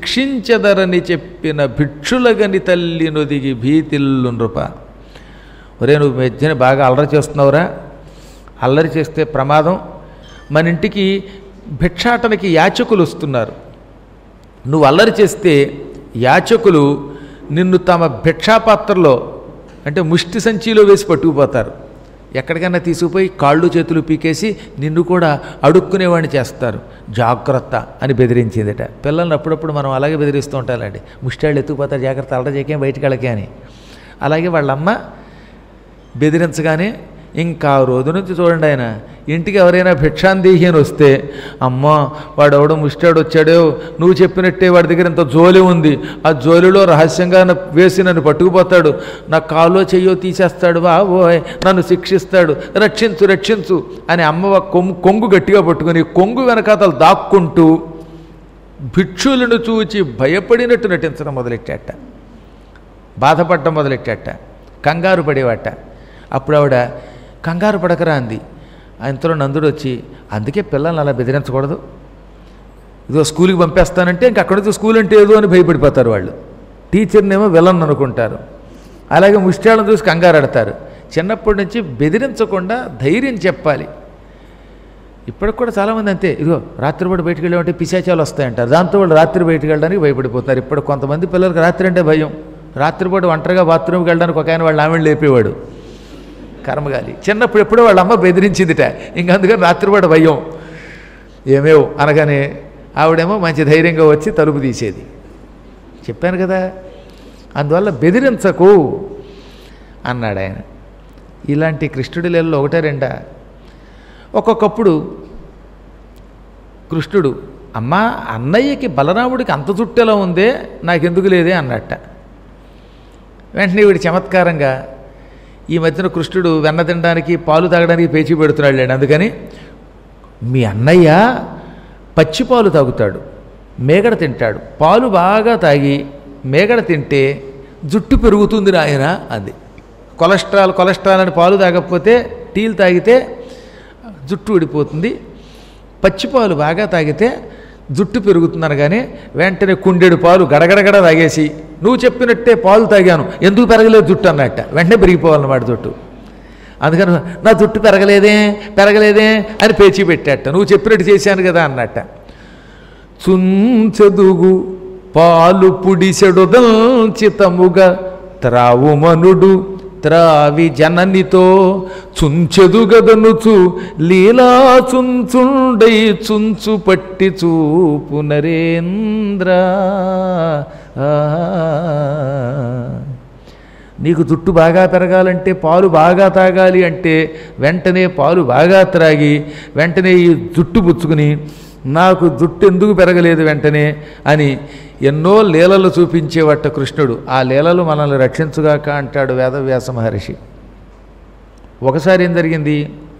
శిక్షించెదరని చెప్పిన భిక్షులగని తల్లి నొదిగి భీతిల్లు నృప. ఒరే నువ్వు మధ్యన బాగా అల్లరి చేస్తున్నావురా, అల్లరి చేస్తే ప్రమాదం. మన ఇంటికి భిక్షాటనకి యాచకులు వస్తున్నారు, నువ్వు అల్లరి చేస్తే యాచకులు నిన్ను తమ భిక్షాపాత్రలో అంటే ముష్టి సంచిలో వేసి పట్టుకుపోతారు, ఎక్కడికైనా తీసుకుపోయి కాళ్ళు చేతులు పీకేసి నిన్ను కూడా అడుక్కునేవాడిని చేస్తారు, జాగ్రత్త అని బెదిరించిందట. పిల్లల్ని అప్పుడప్పుడు మనం అలాగే బెదిరిస్తూ ఉంటాలండి, ముష్టాళ్ళు ఎత్తుకుపోతారు జాగ్రత్త, అల్లరి చేయకేం బయటికి వెళ్ళకే అని. అలాగే వాళ్ళమ్మ బెదిరించగానే ఇంకా రోజు నుంచి చూడండి ఆయన ఇంటికి ఎవరైనా భిక్షాందేహి అని వస్తే, అమ్మా వాడెవడో ముష్టాడు వచ్చాడో, నువ్వు చెప్పినట్టే వాడి దగ్గర ఇంత జోలి ఉంది, ఆ జోలిలో రహస్యంగా వేసి నన్ను పట్టుకుపోతాడు, నా కాలో చెయ్యో తీసేస్తాడు, బాబోయ్ నన్ను శిక్షిస్తాడు, రక్షించు రక్షించు అని అమ్మ కొంగు గట్టిగా పట్టుకుని కొంగు వెనకాతలు దాక్కుంటూ భిక్షులను చూచి భయపడినట్టు నటించడం మొదలెట్టాట, బాధపడటం మొదలెట్టాట, కంగారు పడేవాట. అప్పుడు ఆవిడ కంగారు పడకరా అంది. ఇంతలో నందుడు వచ్చి, అందుకే పిల్లల్ని అలా బెదిరించకూడదు, ఇదిగో స్కూల్కి పంపేస్తానంటే ఇంక అక్కడి నుంచి స్కూల్ అంటే ఏదో అని భయపడిపోతారు వాళ్ళు, టీచర్నేమో విలన్ అనుకుంటారు, అలాగే ముష్టాలను చూసి కంగారు ఆడతారు. చిన్నప్పటి నుంచి బెదిరించకుండా ధైర్యం చెప్పాలి. ఇప్పటికి కూడా చాలామంది అంతే, ఇదిగో రాత్రిపూట బయటకు వెళ్ళామంటే పిశాచాలు వస్తాయంటారు, దాంతో వాళ్ళు రాత్రి బయటకు వెళ్ళడానికి భయపడిపోతారు. ఇప్పుడు కొంతమంది పిల్లలకి రాత్రి అంటే భయం, రాత్రిపూట ఒంటరిగా బాత్రూమ్కి వెళ్ళడానికి ఒక ఆయన వాళ్ళ ఆమెను లేపేవాడు, కర్మగాలి. చిన్నప్పుడు ఎప్పుడో వాళ్ళ అమ్మ బెదిరించిందిట, ఇంక అందుకని రాత్రిపూట భయం. ఏమేవ్ అనగానే ఆవిడేమో మంచి ధైర్యంగా వచ్చి తలుపు తీసేది. చెప్పాను కదా, అందువల్ల బెదిరించకు అన్నాడు ఆయన. ఇలాంటి కృష్ణుడి లీలలో ఒకటే రెండా. ఒక్కొక్కప్పుడు కృష్ణుడు, అమ్మా అన్నయ్యకి బలరాముడికి అంత జుట్టు ఎలా ఉందే నాకెందుకు లేదే అన్నట్ట. వెంటనే వీడి చమత్కారంగా ఈ మధ్యన కృష్ణుడు వెన్న తినడానికి పాలు తాగడానికి పేచీ పెడుతున్నాడు లేండి, అందుకని మీ అన్నయ్య పచ్చిపాలు తాగుతాడు, మేగడ తింటాడు, పాలు బాగా తాగి మేగడ తింటే జుట్టు పెరుగుతుంది నాయన అంది. కొలెస్ట్రాల్ అని పాలు తాగకపోతే టీలు తాగితే జుట్టు ఊడిపోతుంది, పచ్చిపాలు బాగా తాగితే జుట్టు పెరుగుతుందని. కానీ వెంటనే కుండెడు పాలు గడగడగడ తాగేసి, నువ్వు చెప్పినట్టే పాలు తాగాను ఎందుకు పెరగలేదు జుట్టు అన్నట్ట, వెంటనే పెరిగిపోవాలన్నమాట జుట్టు. అందుకని నా జుట్టు పెరగలేదే అని పేచీ పెట్టాట, నువ్వు చెప్పినట్టు చేశాను కదా అన్నట్ట. చుంచెదుగు పాలు పుడిసెడుదల్చితముగా త్రావుమనుడు త్రావి జననితో చుంచెదుగదనుచు లీలా చుంచుండై చుంచు పట్టి చూపు నరేంద్ర. నీకు జుట్టు బాగా పెరగాలంటే పాలు బాగా తాగాలి అంటే వెంటనే పాలు బాగా త్రాగి వెంటనే ఈ జుట్టు పుచ్చుకుని నాకు జుట్టు ఎందుకు పెరగలేదు వెంటనే అని ఎన్నో లీలలు చూపించేవట కృష్ణుడు. ఆ లీలలు మనల్ని రక్షించుగాక అంటాడు వేదవ్యాస మహర్షి. ఒకసారి ఏం జరిగింది,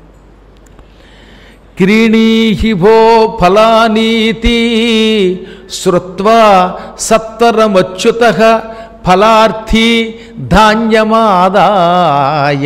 క్రీణీహి భో ఫలానీతి శ్రుత్వా సత్వరమచ్యుతః ఫలార్థి ధాన్యమాదాయ.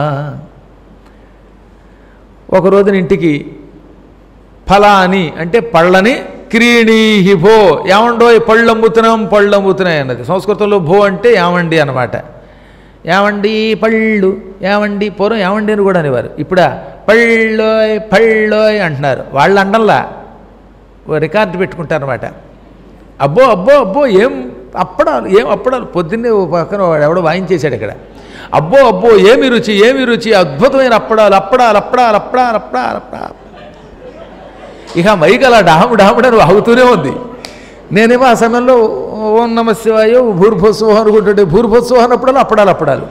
ఒక రోజున ఇంటికి ఫలాని అంటే పళ్ళని, క్రీణీహి భో ఏమండో పళ్ళమ్ముతున్నాయి అన్నది. సంస్కృతంలో భో అంటే ఏమండి అన్నమాట. ఏమండి పళ్ళు, ఏమండి పూర్వం ఏమండి అని కూడా అనేవారు, ఇప్పుడా పళ్ళోయ్ అంటున్నారు. వాళ్ళు అండంలా రికార్డు పెట్టుకుంటారనమాట. అబ్బో ఏం అప్పడాలు పొద్దున్నే పక్కన ఎవడో వాయించేశాడు ఇక్కడ. అబ్బో ఏమి రుచి అద్భుతమైన అప్పడాలు. ఇక మైక్ అలా డాముడని అవుతూనే ఉంది. నేనేమో ఆ సమయంలో ఓం నమ శివాయ భూర్భోత్సవం అనుకుంటుంటే భూర్భోత్సవం అప్పడాలు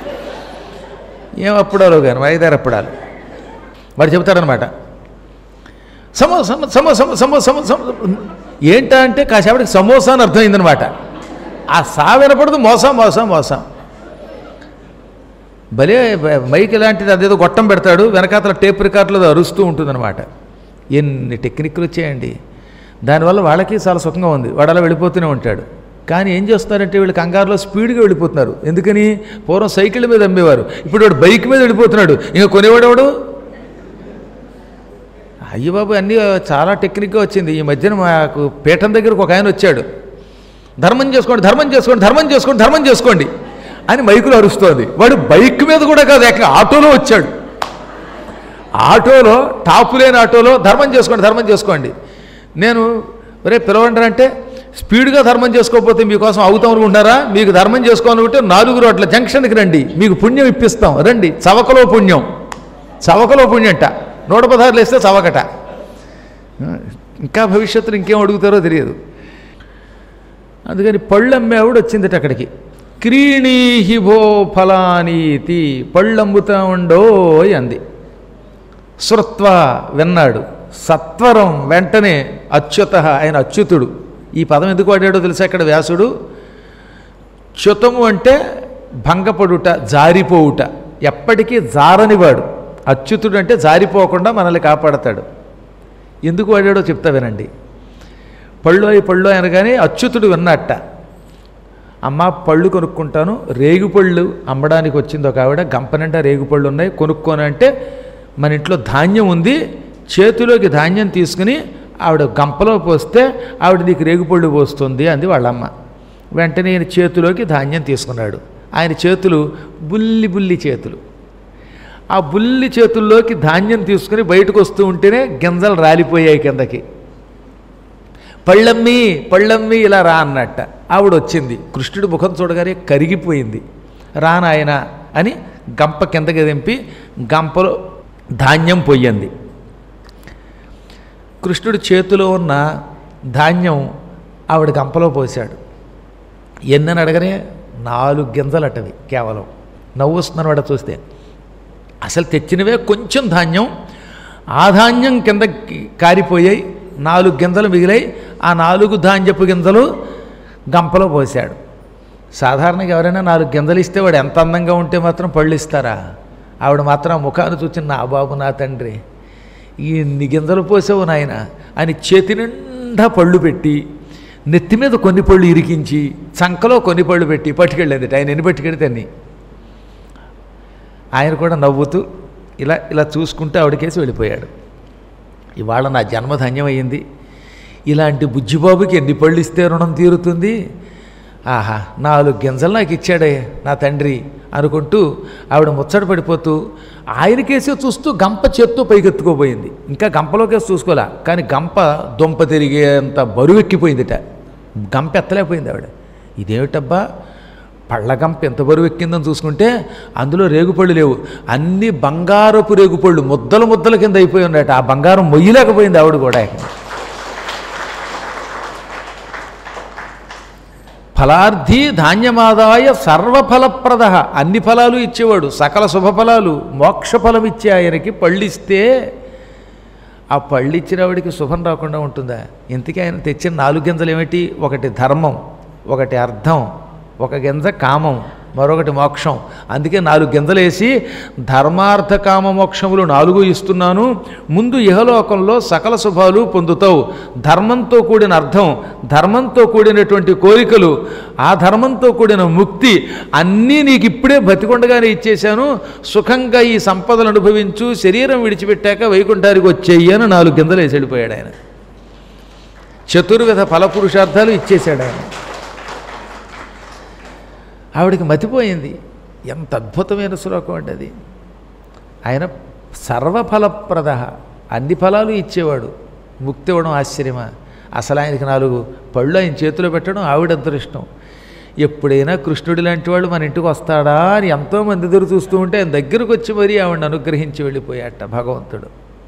ఏం అప్పడాలో కానీ ఐదారు అప్పడాలు. వాడు చెబుతాడనమాట, సమోసా ఏంటా అంటే కాసేపటికి సమోసా అని అర్థమైందనమాట. ఆ సా వినపడదు, మోసం భలే మైక్ ఇలాంటిది, అదేదో గొట్టం పెడతాడు, వెనకాతల టేప్ రికార్డులో అరుస్తూ ఉంటుందన్నమాట. ఎన్ని టెక్నిక్లు వచ్చాయండి. దానివల్ల వాళ్ళకి చాలా సుఖంగా ఉంది, వాడు అలా వెళ్ళిపోతూనే ఉంటాడు. కానీ ఏం చేస్తున్నారంటే వీళ్ళు కంగారులో స్పీడ్గా వెళ్ళిపోతున్నారు. ఎందుకని, పూర్వం సైకిళ్ళ మీద అమ్మేవారు, ఇప్పుడు వాడు బైక్ మీద వెళ్ళిపోతున్నాడు. ఇంకా కొనేవాడు అయ్య బాబు అన్నీ చాలా టెక్నిక్గా వచ్చింది. ఈ మధ్యన మాకు పీఠం దగ్గరకు ఒక ఆయన వచ్చాడు, ధర్మం చేసుకోండి అని మైకులో అరుస్తోంది. వాడు బైక్ మీద కూడా కాదు, ఏకంగా ఆటోలో వచ్చాడు. ఆటోలో, టాపు లేని ఆటోలో, ధర్మం చేసుకోండి, ధర్మం చేసుకోండి. నేను రేపు పిలవంటారంటే స్పీడ్గా ధర్మం చేసుకోకపోతే మీకోసం అవుతాం అనుకుంటారా? మీకు ధర్మం చేసుకోవాలనుకుంటే 4 రోడ్ల జంక్షన్కి రండి, మీకు పుణ్యం ఇప్పిస్తాం, రండి. చవకలో పుణ్యం, చవకలో పుణ్యంట. 116 వేస్తే చవకట. ఇంకా భవిష్యత్తులో ఇంకేం అడుగుతారో తెలియదు. అందుకని పళ్ళు అమ్మేవాడు వచ్చిందట అక్కడికి. క్రీణీహి భో ఫలానీతి, పళ్ళు అమ్ముతా ఉండోయ్ అంది. శ్రుత్వ విన్నాడు. సత్వరం వెంటనే అచ్యుత, ఆయన అచ్యుతుడు. ఈ పదం ఎందుకు వాడాడో తెలుసా ఇక్కడ వ్యాసుడు? చ్యుతము అంటే భంగపడుట, జారిపోవుట, ఎప్పటికీ జారనివాడు. అచ్యుతుడు అంటే జారిపోకుండా మనల్ని కాపాడతాడు. ఎందుకు వాడాడో చెప్తా వినండి. పళ్ళు అనగానే అచ్యుతుడు విన్నట్ట. అమ్మ పళ్ళు కొనుక్కుంటాను, రేగుపళ్ళు అమ్మడానికి వచ్చింది ఒక ఆవిడ. గంపనంటే రేగుపళ్ళు ఉన్నాయి, కొనుక్కోనంటే మన ఇంట్లో ధాన్యం ఉంది, చేతిలోకి ధాన్యం తీసుకుని ఆవిడ గంపలో పోస్తే ఆవిడ నీకు రేగుపళ్ళు పోస్తుంది అంది వాళ్ళమ్మ. వెంటనే ఆయన చేతిలోకి ధాన్యం తీసుకున్నాడు. ఆయన చేతులు బుల్లి బుల్లి చేతులు. ఆ బుల్లి చేతుల్లోకి ధాన్యం తీసుకుని బయటకు వస్తూ ఉంటేనే గింజలు రాలిపోయాయి కిందకి. పళ్ళమ్మి పళ్ళమ్మి ఇలా రా అన్నట్ట. ఆవిడ వచ్చింది. కృష్ణుడి ముఖం చూడగానే కరిగిపోయింది. రా నాయన అని గంప కిందకి దింపి గంపలో ధాన్యం పొయ్యింది. కృష్ణుడి చేతిలో ఉన్న ధాన్యం ఆవిడ గంపలో పోశాడు. ఎన్నని అడగనే 4 గింజలటవి కేవలం. నవ్వు వస్తున్నాను వాడ చూస్తే. అసలు తెచ్చినవే కొంచెం ధాన్యం, ఆ ధాన్యం కింద కారిపోయాయి, 4 గింజలు మిగిలాయి. ఆ 4 ధాన్యపు గింజలు గంపలో పోశాడు. సాధారణంగా ఎవరైనా 4 గింజలు ఇస్తే వాడు ఎంత అందంగా ఉంటే మాత్రం పళ్ళు ఇస్తారా? ఆవిడ మాత్రం ఆ ముఖాన్ని చూసి నా బాబు నా తండ్రి ఇన్ని గింజలు పోసావు నాయన అని చేతి నిండా పళ్ళు పెట్టి, నెత్తి మీద కొన్ని పళ్ళు ఇరికించి, చంకలో కొన్ని పళ్ళు పెట్టి పట్టుకెళ్ళేది. ఆయన ఎన్ని పట్టుకెడితే అన్ని. ఆయన కూడా నవ్వుతూ ఇలా ఇలా చూసుకుంటూ ఆవిడకేసి వెళ్ళిపోయాడు. ఇవాళ నా జన్మధన్యం అయ్యింది, ఇలాంటి బుజ్జిబాబుకి ఎన్ని పళ్ళు ఇస్తే రుణం తీరుతుంది, ఆహా 4 గింజలు నాకు ఇచ్చాడే నా తండ్రి అనుకుంటూ ఆవిడ ముచ్చట పడిపోతూ ఆయనకేసే చూస్తూ గంప చేత్తో పైకెత్తుకోపోయింది. ఇంకా గంపలోకేసి చూసుకోలే, కానీ గంప దుంప తిరిగేంత బరువెక్కిపోయిందిట. గంప ఎత్తలేకపోయింది ఆవిడ. ఇదేమిటబ్బా పళ్ళ గంప ఎంత బరువు ఎక్కిందని చూసుకుంటే అందులో రేగుపళ్ళు లేవు, అన్ని బంగారపు రేగుపళ్ళు ముద్దల ముద్దల కింద అయిపోయి ఉన్నాయట. ఆ బంగారం మొయ్యలేకపోయింది ఆవిడ కూడా. ఫలార్థి ధాన్యమాదాయ సర్వఫలప్రద, అన్ని ఫలాలు ఇచ్చేవాడు, సకల శుభఫలాలు, మోక్షఫలం ఇచ్చే ఆయనకి పళ్ళిస్తే ఆ పళ్ళు ఇచ్చినవాడికి శుభం రాకుండా ఉంటుందా? ఇంతకీ ఆయన తెచ్చిన 4 గింజలు ఏమిటి? ఒకటి ధర్మం, ఒకటి అర్థం, ఒక గింజ కామం, మరొకటి మోక్షం. అందుకే 4 గింజలు వేసి ధర్మార్థ కామ మోక్షములు 4 ఇస్తున్నాను. ముందు ఇహలోకంలో సకల శుభాలు పొందుతావు. ధర్మంతో కూడిన అర్థం, ధర్మంతో కూడినటువంటి కోరికలు, ఆ ధర్మంతో కూడిన ముక్తి అన్నీ నీకు ఇప్పుడే బతికొండగానే ఇచ్చేశాను. సుఖంగా ఈ సంపదలు అనుభవించు, శరీరం విడిచిపెట్టాక వైకుంఠానికి వచ్చేయి అని 4 గింజలు వేసి వెళ్ళిపోయాడు ఆయన. చతుర్విధ ఫలపురుషార్థాలు ఇచ్చేశాడు ఆయన. ఆవిడికి మతిపోయింది. ఎంత అద్భుతమైన శ్లోకం అంటే అది. ఆయన సర్వఫలప్రద, అన్ని ఫలాలు ఇచ్చేవాడు, ముక్తి ఇవ్వడం ఆశ్చర్యమా? అసలు ఆయనకి 4 పళ్ళు ఆయన చేతిలో పెట్టడం ఆవిడ అదృష్టం. ఎప్పుడైనా కృష్ణుడి లాంటి వాడు మన ఇంటికి వస్తాడా అని ఎంతోమంది ఎదురు చూస్తూ ఉంటే ఆయన దగ్గరకు వచ్చి మరీ ఆవిడని అనుగ్రహించి వెళ్ళిపోయాట భగవంతుడు.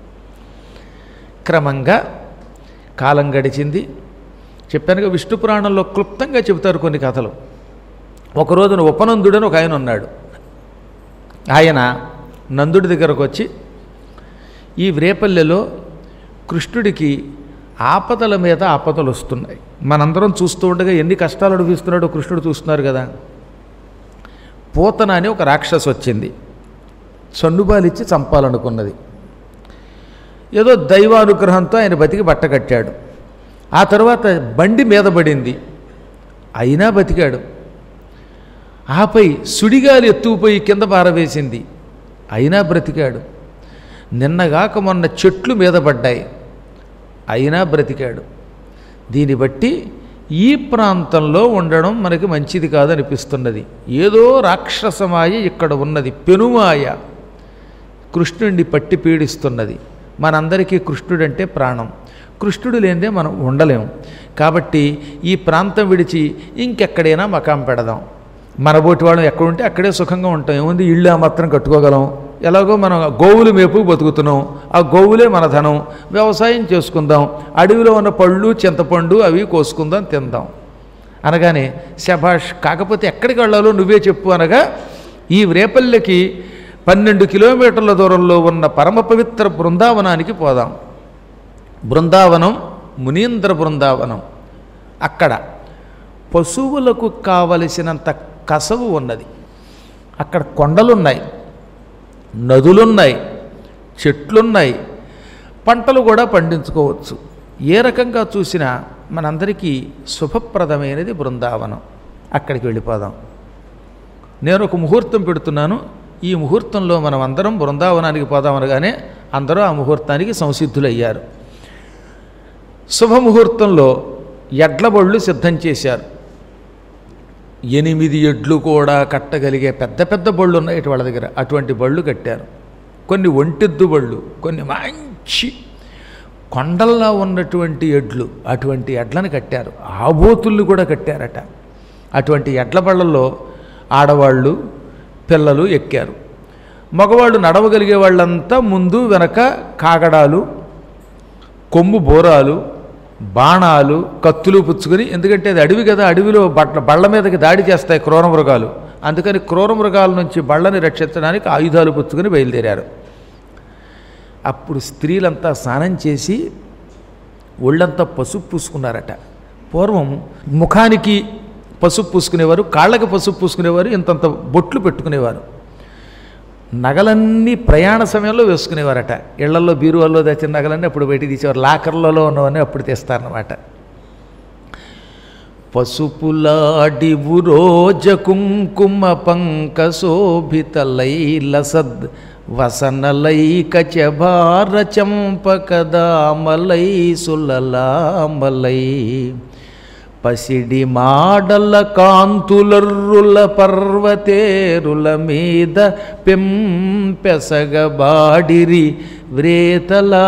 క్రమంగా కాలం గడిచింది. చెప్పానుగా విష్ణు పురాణంలో క్లుప్తంగా చెబుతారు కొన్ని కథలు. ఒక రోజున ఉపనందుడని ఒక ఆయన ఉన్నాడు. ఆయన నందుడి దగ్గరకు వచ్చి, ఈ వ్రేపల్లెలో కృష్ణుడికి ఆపదల మీద ఆపదలు వస్తున్నాయి, మనందరం చూస్తూ ఉండగా ఎన్ని కష్టాలు అనుభవిస్తున్నాడో కృష్ణుడు చూస్తున్నారు కదా. పోతన అని ఒక రాక్షసు వచ్చింది, చన్నుబాలిచ్చి చంపాలనుకున్నది. ఏదో దైవానుగ్రహంతో ఆయన బతికి బట్టకట్టాడు. ఆ తర్వాత బండి మీద పడింది, అయినా బతికాడు. ఆపై సుడిగాలి ఎత్తుకుపోయి కింద పారవేసింది, అయినా బ్రతికాడు. నిన్నగాక మొన్న చెట్లు మీద పడ్డాయి, అయినా బ్రతికాడు. దీన్ని బట్టి ఈ ప్రాంతంలో ఉండడం మనకి మంచిది కాదనిపిస్తున్నది. ఏదో రాక్షసమాయ ఇక్కడ ఉన్నది, పెనుమాయ కృష్ణుడిని పట్టి పీడిస్తున్నది. మనందరికీ కృష్ణుడంటే ప్రాణం. కృష్ణుడు లేనిదే మనం ఉండలేము. కాబట్టి ఈ ప్రాంతం విడిచి ఇంకెక్కడైనా మకాం పెడదాం. మనబోటి వాళ్ళం ఎక్కడుంటే అక్కడే సుఖంగా ఉంటాం. ఏముంది, ఇళ్ళు ఆ మాత్రం కట్టుకోగలం. ఎలాగో మనం గోవులు మేపు బతుకుతున్నాం, ఆ గోవులే మన ధనం. వ్యవసాయం చేసుకుందాం, అడవిలో ఉన్న పళ్ళు చింతపండు అవి కోసుకుందాం, తిందాం అనగానే శభాష్, కాకపోతే ఎక్కడికి వెళ్ళాలో నువ్వే చెప్పు అనగా ఈ రేపల్లెకి 12 కిలోమీటర్ల దూరంలో ఉన్న పరమ పవిత్ర బృందావనానికి పోదాం. బృందావనం మునీంద్ర బృందావనం. అక్కడ పశువులకు కావలసినంత కసవు ఉన్నది. అక్కడ కొండలున్నాయి, నదులున్నాయి, చెట్లున్నాయి, పంటలు కూడా పండించుకోవచ్చు. ఏ రకంగా చూసినా మనందరికీ శుభప్రదమైనది బృందావనం. అక్కడికి వెళ్ళిపోదాం. నేను ఒక ముహూర్తం పెడుతున్నాను. ఈ ముహూర్తంలో మనం అందరం బృందావనానికి పోదామనగానే అందరూ ఆ ముహూర్తానికి సంసిద్ధులయ్యారు. శుభముహూర్తంలో ఎడ్ల బళ్ళు సిద్ధం చేశారు. 8 ఎడ్లు కూడా కట్టగలిగే పెద్ద పెద్ద బళ్ళు ఉన్నాయి వాళ్ళ దగ్గర. అటువంటి బళ్ళు కట్టారు. కొన్ని ఒంటెద్దు బళ్ళు, కొన్ని మంచి కొండల్లా ఉన్నటువంటి ఎడ్లు, అటువంటి ఎడ్లను కట్టారు. ఆబోతుల్ని కూడా కట్టారట. అటువంటి ఎడ్ల బళ్ళల్లో ఆడవాళ్ళు పిల్లలు ఎక్కారు. మగవాళ్ళు నడవగలిగే వాళ్ళంతా ముందు వెనక కాగడాలు, కొమ్ము బోరాలు, బాణాలు, కత్తులు పుచ్చుకొని, ఎందుకంటే అది అడవి కదా, అడవిలో బళ్ళ మీదకి దాడి చేస్తాయి క్రూర మృగాలు. అందుకని క్రూర మృగాల నుంచి బళ్ళని రక్షించడానికి ఆయుధాలు పుచ్చుకొని బయలుదేరారు. అప్పుడు స్త్రీలంతా స్నానం చేసి ఒళ్ళంతా పసుపు పూసుకున్నారట. పూర్వం ముఖానికి పసుపు పూసుకునేవారు, కాళ్ళకి పసుపు పూసుకునేవారు, ఇంతంత బొట్లు పెట్టుకునేవారు. నగలన్నీ ప్రయాణ సమయంలో వేసుకునేవారట. ఇళ్లలో బీరువాల్లో తెచ్చిన నగలన్నీ అప్పుడు బయటికి తీసేవారు. లాకర్లలో ఉన్నవన్నీ అప్పుడు తెస్తారన్నమాట. పసుపులాడివు రోజ కుంకుమ పంక శోభిత లైలసద్ వసనలైక చభార చంపకదామలై సులలామలై పసిడి మాడల కాంతులర్రుల పర్వతేరుల మీద పెంపెసగబాడిరి వ్రేతలా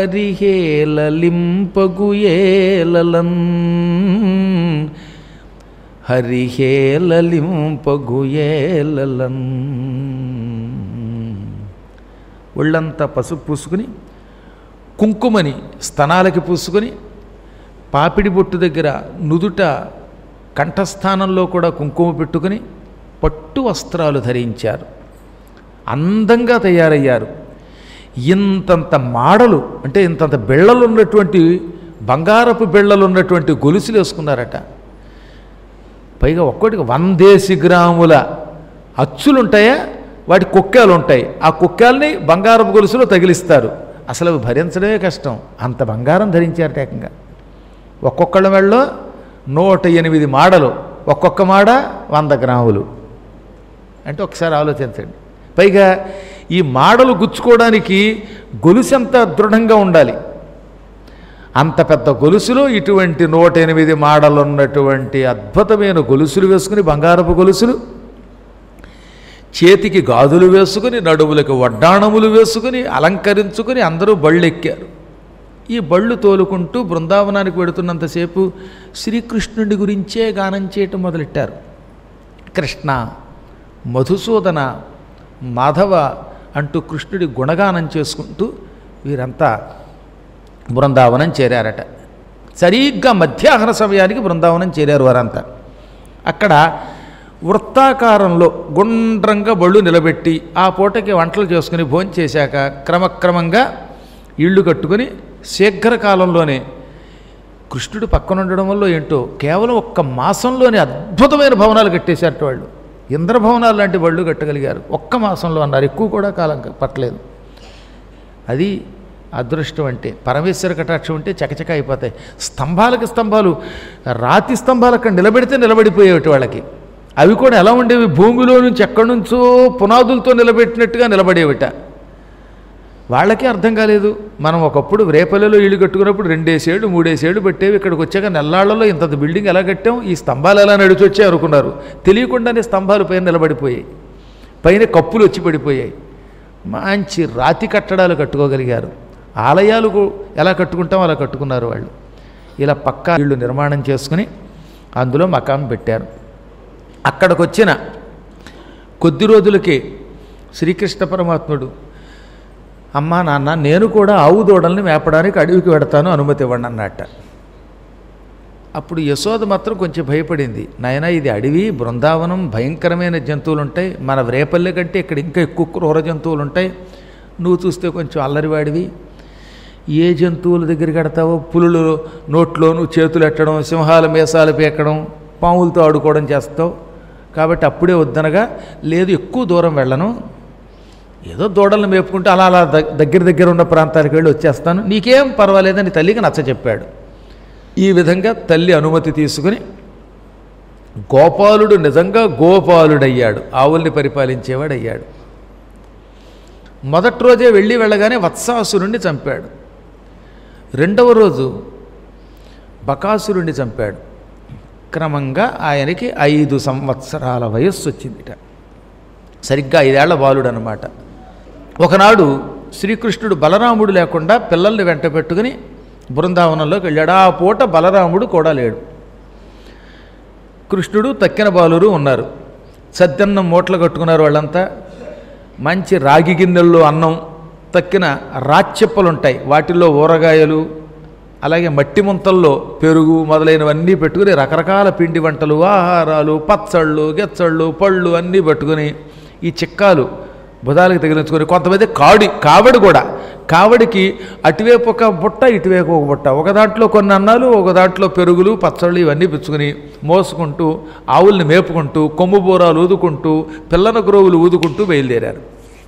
హరిహేలలింపగుయేలలన్ హరిహేలలింపగుయేలలన్. ఒళ్ళంతా పసుపు పూసుకుని, కుంకుమని స్తనాలకి పూసుకొని, పాపిడి బొట్టు దగ్గర నుదుట కంఠస్థానంలో కూడా కుంకుమ పెట్టుకుని పట్టు వస్త్రాలు ధరించారు. అందంగా తయారయ్యారు. ఇంతంత మాడలు అంటే ఇంతంత బిళ్ళలు ఉన్నటువంటి బంగారపు బిళ్ళలు ఉన్నటువంటి గొలుసులు వేసుకున్నారట. పైగా ఒక్కటికి 100 గ్రాముల అచ్చులుంటాయా, వాటి కొక్కాలు ఉంటాయి. ఆ కొక్కాలని బంగారపు గొలుసులో తగిలిస్తారు. అసలు అవి భరించడమే కష్టం. అంత బంగారం ధరించారట. ఏకంగా ఒక్కొక్కళ్ళ మెళ్ళలో 108 మాడలు, ఒక్కొక్క మాడ 100 గ్రాములు. అంటే ఒకసారి ఆలోచించండి. పైగా ఈ మాడలు గుచ్చుకోవడానికి గొలుసు ఎంత దృఢంగా ఉండాలి. అంత పెద్ద గొలుసులో ఇటువంటి 108 మాడలు ఉన్నటువంటి అద్భుతమైన గొలుసులు వేసుకుని, బంగారపు గొలుసులు, చేతికి గాజులు వేసుకుని, నడుములకు వడ్డాణములు వేసుకుని అలంకరించుకుని అందరూ బళ్ళెక్కారు. ఈ బళ్ళు తోలుకుంటూ బృందావనానికి వెడుతున్నంతసేపు శ్రీకృష్ణుడి గురించే గానం చేయటం మొదలెట్టారు. కృష్ణ, మధుసూదన, మాధవ అంటూ కృష్ణుడి గుణగానం చేసుకుంటూ వీరంతా బృందావనం చేరారట. సరిగ్గా మధ్యాహ్న సమయానికి బృందావనం చేరారు వారంతా. అక్కడ వృత్తాకారంలో గుండ్రంగా బళ్ళు నిలబెట్టి ఆ పూటకి వంటలు చేసుకుని భోంచేశాక క్రమక్రమంగా ఇళ్ళు కట్టుకుని శీఘ్రకాలంలోనే కృష్ణుడు పక్కన ఉండడం వల్ల ఏంటో కేవలం 1 మాసంలోనే అద్భుతమైన భవనాలు కట్టేశారట వాళ్ళు. ఇంద్రభవనాలు లాంటి బళ్ళు కట్టగలిగారు 1 మాసంలో అన్నారు. ఎక్కువ కూడా కాలం పట్టలేదు. అది అదృష్టం అంటే, పరమేశ్వర కటాక్షం అంటే చకచక అయిపోతాయి. స్తంభాలకి స్తంభాలు, రాతి స్తంభాలు అక్కడ నిలబెడితే నిలబడిపోయేవి వాళ్ళకి. అవి కూడా ఎలా ఉండేవి, భూమిలో నుంచి ఎక్కడి నుంచో పునాదులతో నిలబెట్టినట్టుగా నిలబడేవిట. వాళ్ళకే అర్థం కాలేదు. మనం ఒకప్పుడు రేపల్లెలో ఇల్లు కట్టుకున్నప్పుడు 2 ఏళ్ళు 3 ఏళ్ళు పెట్టేవి. ఇక్కడికి వచ్చాక నెల్లాళ్లలో ఇంత బిల్డింగ్ ఎలా కట్టాం, ఈ స్తంభాలు ఎలా నడిచి వచ్చాయి అనుకున్నారు. తెలియకుండానే స్తంభాలు పైన నిలబడిపోయాయి, పైన కప్పులు వచ్చి పడిపోయాయి. మంచి రాతి కట్టడాలు కట్టుకోగలిగారు. ఆలయాలు ఎలా కట్టుకుంటాం అలా కట్టుకున్నారు వాళ్ళు. ఇలా పక్కా ఇళ్ళు నిర్మాణం చేసుకుని అందులో మకాం పెట్టారు. అక్కడికి వచ్చిన కొద్ది రోజులకే శ్రీకృష్ణ పరమాత్ముడు, అమ్మా నాన్న నేను కూడా ఆవు దూడల్ని మేపడానికి అడవికి వెడతాను, అనుమతి ఇవ్వండి అన్నట్ట. అప్పుడు యశోద మాత్రం కొంచెం భయపడింది. నాయనా ఇది అడవి, బృందావనం, భయంకరమైన జంతువులు ఉంటాయి. మన రేపల్లె కంటే ఇక్కడ ఇంకా ఎక్కువ క్రూర జంతువులు ఉంటాయి. నువ్వు చూస్తే కొంచెం అల్లరివాడివి, ఏ జంతువుల దగ్గరికి కడతావో, పులులు నోట్లోనూ చేతులు ఎట్టడం, సింహాల మీసాలు పీకడం, పాములతో ఆడుకోవడం చేస్తావు. కాబట్టి అప్పుడే వద్దనగా, లేదు ఎక్కువ దూరం వెళ్ళను, ఏదో దూడలను మేపుకుంటూ అలా అలా దగ్గర ఉన్న ప్రాంతానికి వెళ్ళి వచ్చేస్తాను, నీకేం పర్వాలేదని తల్లికి నచ్చ చెప్పాడు. ఈ విధంగా తల్లి అనుమతి తీసుకుని గోపాలుడు నిజంగా గోపాలుడయ్యాడు, ఆవుల్ని పరిపాలించేవాడయ్యాడు. మొదటి రోజే వెళ్ళగానే వత్సాసురుణ్ణి చంపాడు. రెండవ రోజు బకాసురుణ్ణి చంపాడు. క్రమంగా ఆయనకి 5 సంవత్సరాల వయస్సు వచ్చిందిట. సరిగ్గా 5 ఏళ్ల బాలుడు అన్నమాట. ఒకనాడు శ్రీకృష్ణుడు బలరాముడు లేకుండా పిల్లల్ని వెంట పెట్టుకుని బృందావనంలోకి వెళ్ళాడు. ఆ పూట బలరాముడు కూడా లేడు. కృష్ణుడు తక్కిన బాలురు ఉన్నారు. సద్దన్నం మూటలు కట్టుకున్నారు వాళ్ళంతా. మంచి రాగి గిన్నెల్లో అన్నం, తక్కిన రాచెప్పలుంటాయి, వాటిల్లో ఊరగాయలు, అలాగే మట్టి ముంతల్లో పెరుగు మొదలైనవన్నీ పెట్టుకుని రకరకాల పిండి వంటలు, ఆహారాలు, పచ్చళ్ళు, గెచ్చళ్ళు, పళ్ళు అన్నీ పట్టుకుని ఈ చిక్కాలు బుధాలకు తగిలించుకొని, కొంతమంది కావడి కూడా, కావడికి అటువైపు ఒక బుట్ట ఇటువైపు ఒక బుట్ట, ఒక దాంట్లో కొన్ని అన్నాలు, ఒక దాంట్లో పెరుగులు, పచ్చళ్ళు ఇవన్నీ పుచ్చుకుని మోసుకుంటూ ఆవుల్ని మేపుకుంటూ కొమ్ము బూరాలు ఊదుకుంటూ పిల్లన గ్రోవులు ఊదుకుంటూ బయలుదేరారు.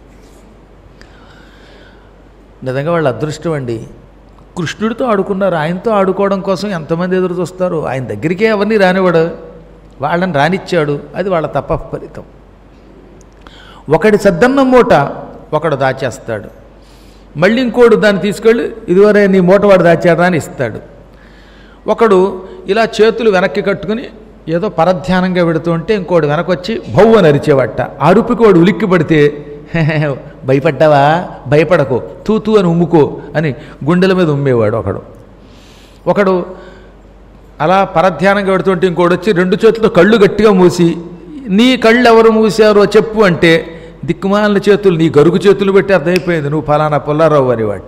నిజంగా వాళ్ళ అదృష్టం అండి. కృష్ణుడితో ఆడుకున్నారు. ఆయనతో ఆడుకోవడం కోసం ఎంతమంది ఎదురు చూస్తారు. ఆయన దగ్గరికే ఎవరిని రానివాడు, వాళ్ళని రానిచ్చాడు. అది వాళ్ళ తప ఫలితం. ఒకడి సద్దన్నం మూట ఒకడు దాచేస్తాడు, మళ్ళీ ఇంకోడు దాన్ని తీసుకెళ్ళి ఇదివరే నీ మూట వాడు దాచాడా అని ఇస్తాడు. ఒకడు ఇలా చేతులు వెనక్కి కట్టుకుని ఏదో పరధ్యానంగా పెడుతూ ఉంటే ఇంకోడు వెనకొచ్చి భవ్వ నరిచేవట. అరుపుకి వాడు ఉలిక్కి పడితే, భయపడ్డావా, భయపడకు, తూతూ అని ఉమ్ముకో అని గుండెల మీద ఉమ్మేవాడు ఒకడు. అలా పరధ్యానంగా పెడుతుంటే ఇంకోటి వచ్చి 2 చేతులతో కళ్ళు గట్టిగా మూసి, నీ కళ్ళు ఎవరు మూసారో చెప్పు అంటే, దిక్కుమాలిన చేతులు, నీ గరుగు చేతులు పెట్టి అర్థమైపోయింది నువ్వు ఫలానా పుల్లారావు అని వాట.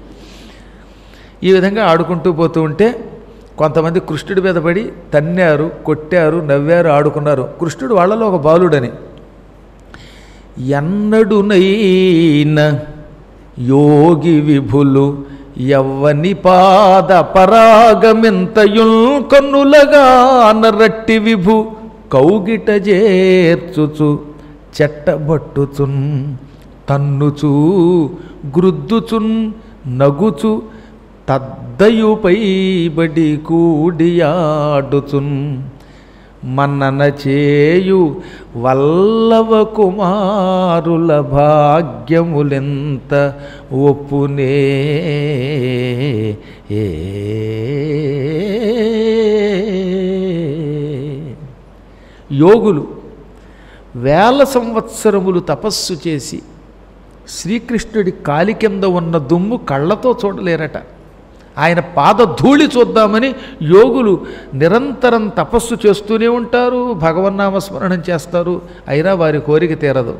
ఈ విధంగా ఆడుకుంటూ పోతూ ఉంటే కొంతమంది కృష్ణుడి మీద పడి తన్నారు, కొట్టారు, నవ్వారు, ఆడుకున్నారు. కృష్ణుడు వాళ్ళలో ఒక బాలుడని. ఎన్నడునైన యోగి విభులు యవ్వని పాద పరాగమెంతయుల్ కన్నులగా నరట్టి విభు కౌగిట చేర్చుచు చెట్టబట్టుచున్ తన్నుచూ గ్రుద్దుచున్ నగుచు తద్దయుపై బడి కూడియాడుచున్ మన్నన చేయు వల్లవ కుమారుల భాగ్యములెంత ఒప్పునే. యోగులు 1000 సంవత్సరములు తపస్సు చేసి శ్రీకృష్ణుడి కాలి కింద ఉన్న దుమ్ము కళ్ళతో చూడలేరట. ఆయన పాదధూళి చూద్దామని యోగులు నిరంతరం తపస్సు చేస్తూనే ఉంటారు, భగవన్నామస్మరణం చేస్తారు, అయినా వారి కోరిక తీరదు.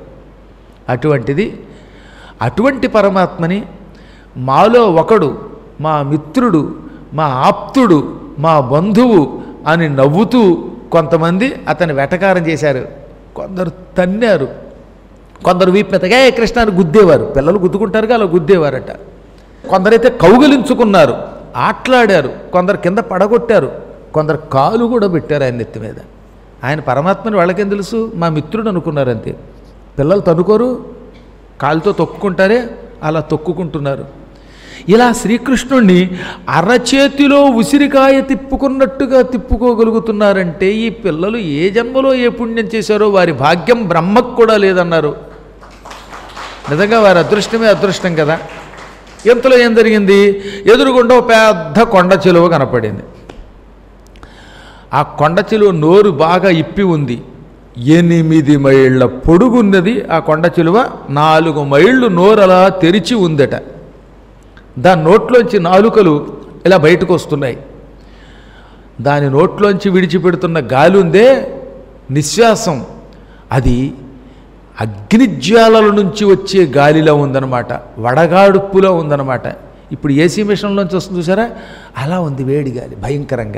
అటువంటి పరమాత్మని మాలో ఒకడు, మా మిత్రుడు, మా ఆప్తుడు, మా బంధువు అని నవ్వుతూ కొంతమంది అతని వెటకారం చేశారు. కొందరు తన్నారు, కొందరు వీపెతగా కృష్ణాన్ని గుద్దేవారు. పిల్లలు గుద్దుకుంటారుగా అలా గుద్దేవారట. కొందరైతే కౌగిలించుకున్నారు, ఆట్లాడారు, కొందరు కింద పడగొట్టారు, కొందరు కాలు కూడా పెట్టారు ఆయన నెత్తి మీద. ఆయన పరమాత్మని వాళ్ళకేం తెలుసు, మా మిత్రుడు అనుకున్నారు అంతే. పిల్లలు తనుకోరు, కాలుతో తొక్కుకుంటారే అలా తొక్కుకుంటున్నారు. ఇలా శ్రీకృష్ణుణ్ణి అరచేతిలో ఉసిరికాయ తిప్పుకున్నట్టుగా తిప్పుకోగలుగుతున్నారంటే ఈ పిల్లలు ఏ జన్మలో ఏ పుణ్యం చేశారో వారి భాగ్యం బ్రహ్మకు కూడా లేదన్నారు. నిజంగా వారి అదృష్టమే అదృష్టం కదా. ఇంతలో ఏం జరిగింది, ఎదురుగుండా పెద్ద కొండ చిలువ కనపడింది. ఆ కొండ చిలువ నోరు బాగా ఇప్పి ఉంది. 8 మైళ్ళ పొడుగున్నది ఆ కొండ చిలువ. 4 మైళ్ళు నోరు అలా తెరిచి ఉందట. దాని నోట్లోంచి నాలుకలు ఇలా బయటకు వస్తున్నాయి. దాని నోట్లోంచి విడిచిపెడుతున్న గాలి ఉందే, నిశ్వాసం, అది అగ్నిజ్వాలల నుంచి వచ్చే గాలిలో ఉందన్నమాట, వడగాడుపులో ఉందన్నమాట. ఇప్పుడు ఏసీ మిషన్లోంచి వస్తుంది చూసారా, అలా ఉంది వేడి గాలి భయంకరంగా.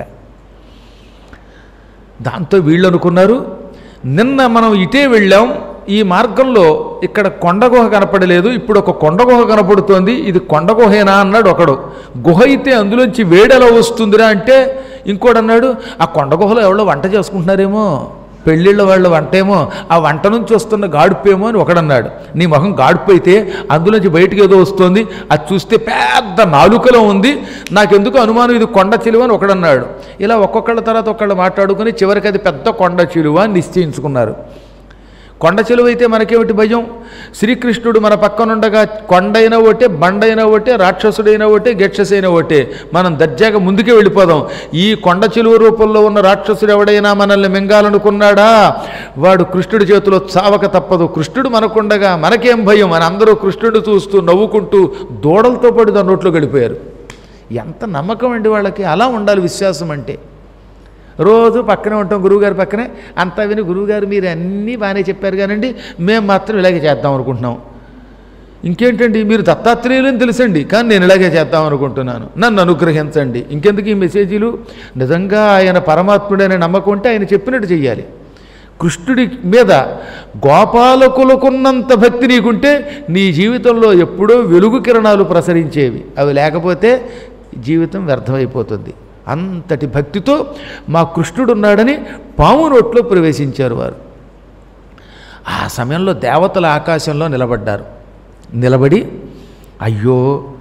దాంతో వీళ్ళు అనుకున్నారు, నిన్న మనం ఇటే వెళ్ళాం, ఈ మార్గంలో ఇక్కడ కొండగుహ కనపడలేదు, ఇప్పుడు ఒక కొండగుహ కనపడుతోంది, ఇది కొండగుహేనా అన్నాడు ఒకడు. గుహ అయితే అందులోంచి వేడెలా వస్తుందిరా అంటే ఇంకోటి అన్నాడు, ఆ కొండగుహలో ఎవరో వంట చేసుకుంటున్నారేమో, పెళ్ళిళ్ళ వాళ్ళ వంటేమో, ఆ వంట నుంచి వస్తున్న గాడుపేమో అని ఒకడన్నాడు. నీ మొహం గాడుపు అయితే అందులోంచి బయటకు ఏదో వస్తుంది, అది చూస్తే పెద్ద నాలుకలో ఉంది, నాకెందుకు అనుమానం ఇది కొండ చిలువ అని ఒకడన్నాడు. ఇలా ఒక్కొక్కళ్ళ తర్వాత ఒకళ్ళు మాట్లాడుకుని చివరికి అది పెద్ద కొండ చిలువ అని నిశ్చయించుకున్నారు. కొండ చిలువ అయితే మనకేమిటి భయం? శ్రీకృష్ణుడు మన పక్కనుండగా కొండైనా ఒకటే, బండైనా ఒకటే, రాక్షసుడైనా ఒకటే, గక్షసైనా ఒకటే, మనం దర్జాగా ముందుకే వెళ్ళిపోదాం. ఈ కొండ చిలువ రూపంలో ఉన్న రాక్షసుడు ఎవడైనా మనల్ని మింగాలనుకున్నాడా, వాడు కృష్ణుడి చేతిలో చావక తప్పదు. కృష్ణుడు మనకుండగా మనకేం భయం అని అందరూ కృష్ణుడు చూస్తూ నవ్వుకుంటూ దూడలతో పాటు దాని నోట్లో గడిపోయారు. ఎంత నమ్మకం అండి వాళ్ళకి! అలా ఉండాలి విశ్వాసం అంటే. రోజు పక్కనే ఉంటాం గురువుగారి పక్కనే, అంతా విని గురువుగారు మీరు అన్నీ బాగానే చెప్పారు కానండి, మేము మాత్రం ఇలాగే చేద్దాం అనుకుంటున్నాం. ఇంకేంటండి, మీరు దత్తాత్రేయులని తెలుసండి, కానీ నేను ఇలాగే చేద్దాం అనుకుంటున్నాను, నన్ను అనుగ్రహించండి. ఇంకెందుకు ఈ మెసేజీలు? నిజంగా ఆయన పరమాత్ముడనే నమ్మకం ఉంటే ఆయన చెప్పినట్టు చెయ్యాలి. కృష్ణుడి మీద గోపాలకులకున్నంత భక్తి నీకుంటే నీ జీవితంలో ఎప్పుడో వెలుగు కిరణాలు ప్రసరించేవి, అవి లేకపోతే జీవితం వ్యర్థమైపోతుంది. అంతటి భక్తితో మా కృష్ణుడున్నాడని పాము నోట్లో ప్రవేశించారు వారు. ఆ సమయంలో దేవతల ఆకాశంలో నిలబడ్డారు. నిలబడి, అయ్యో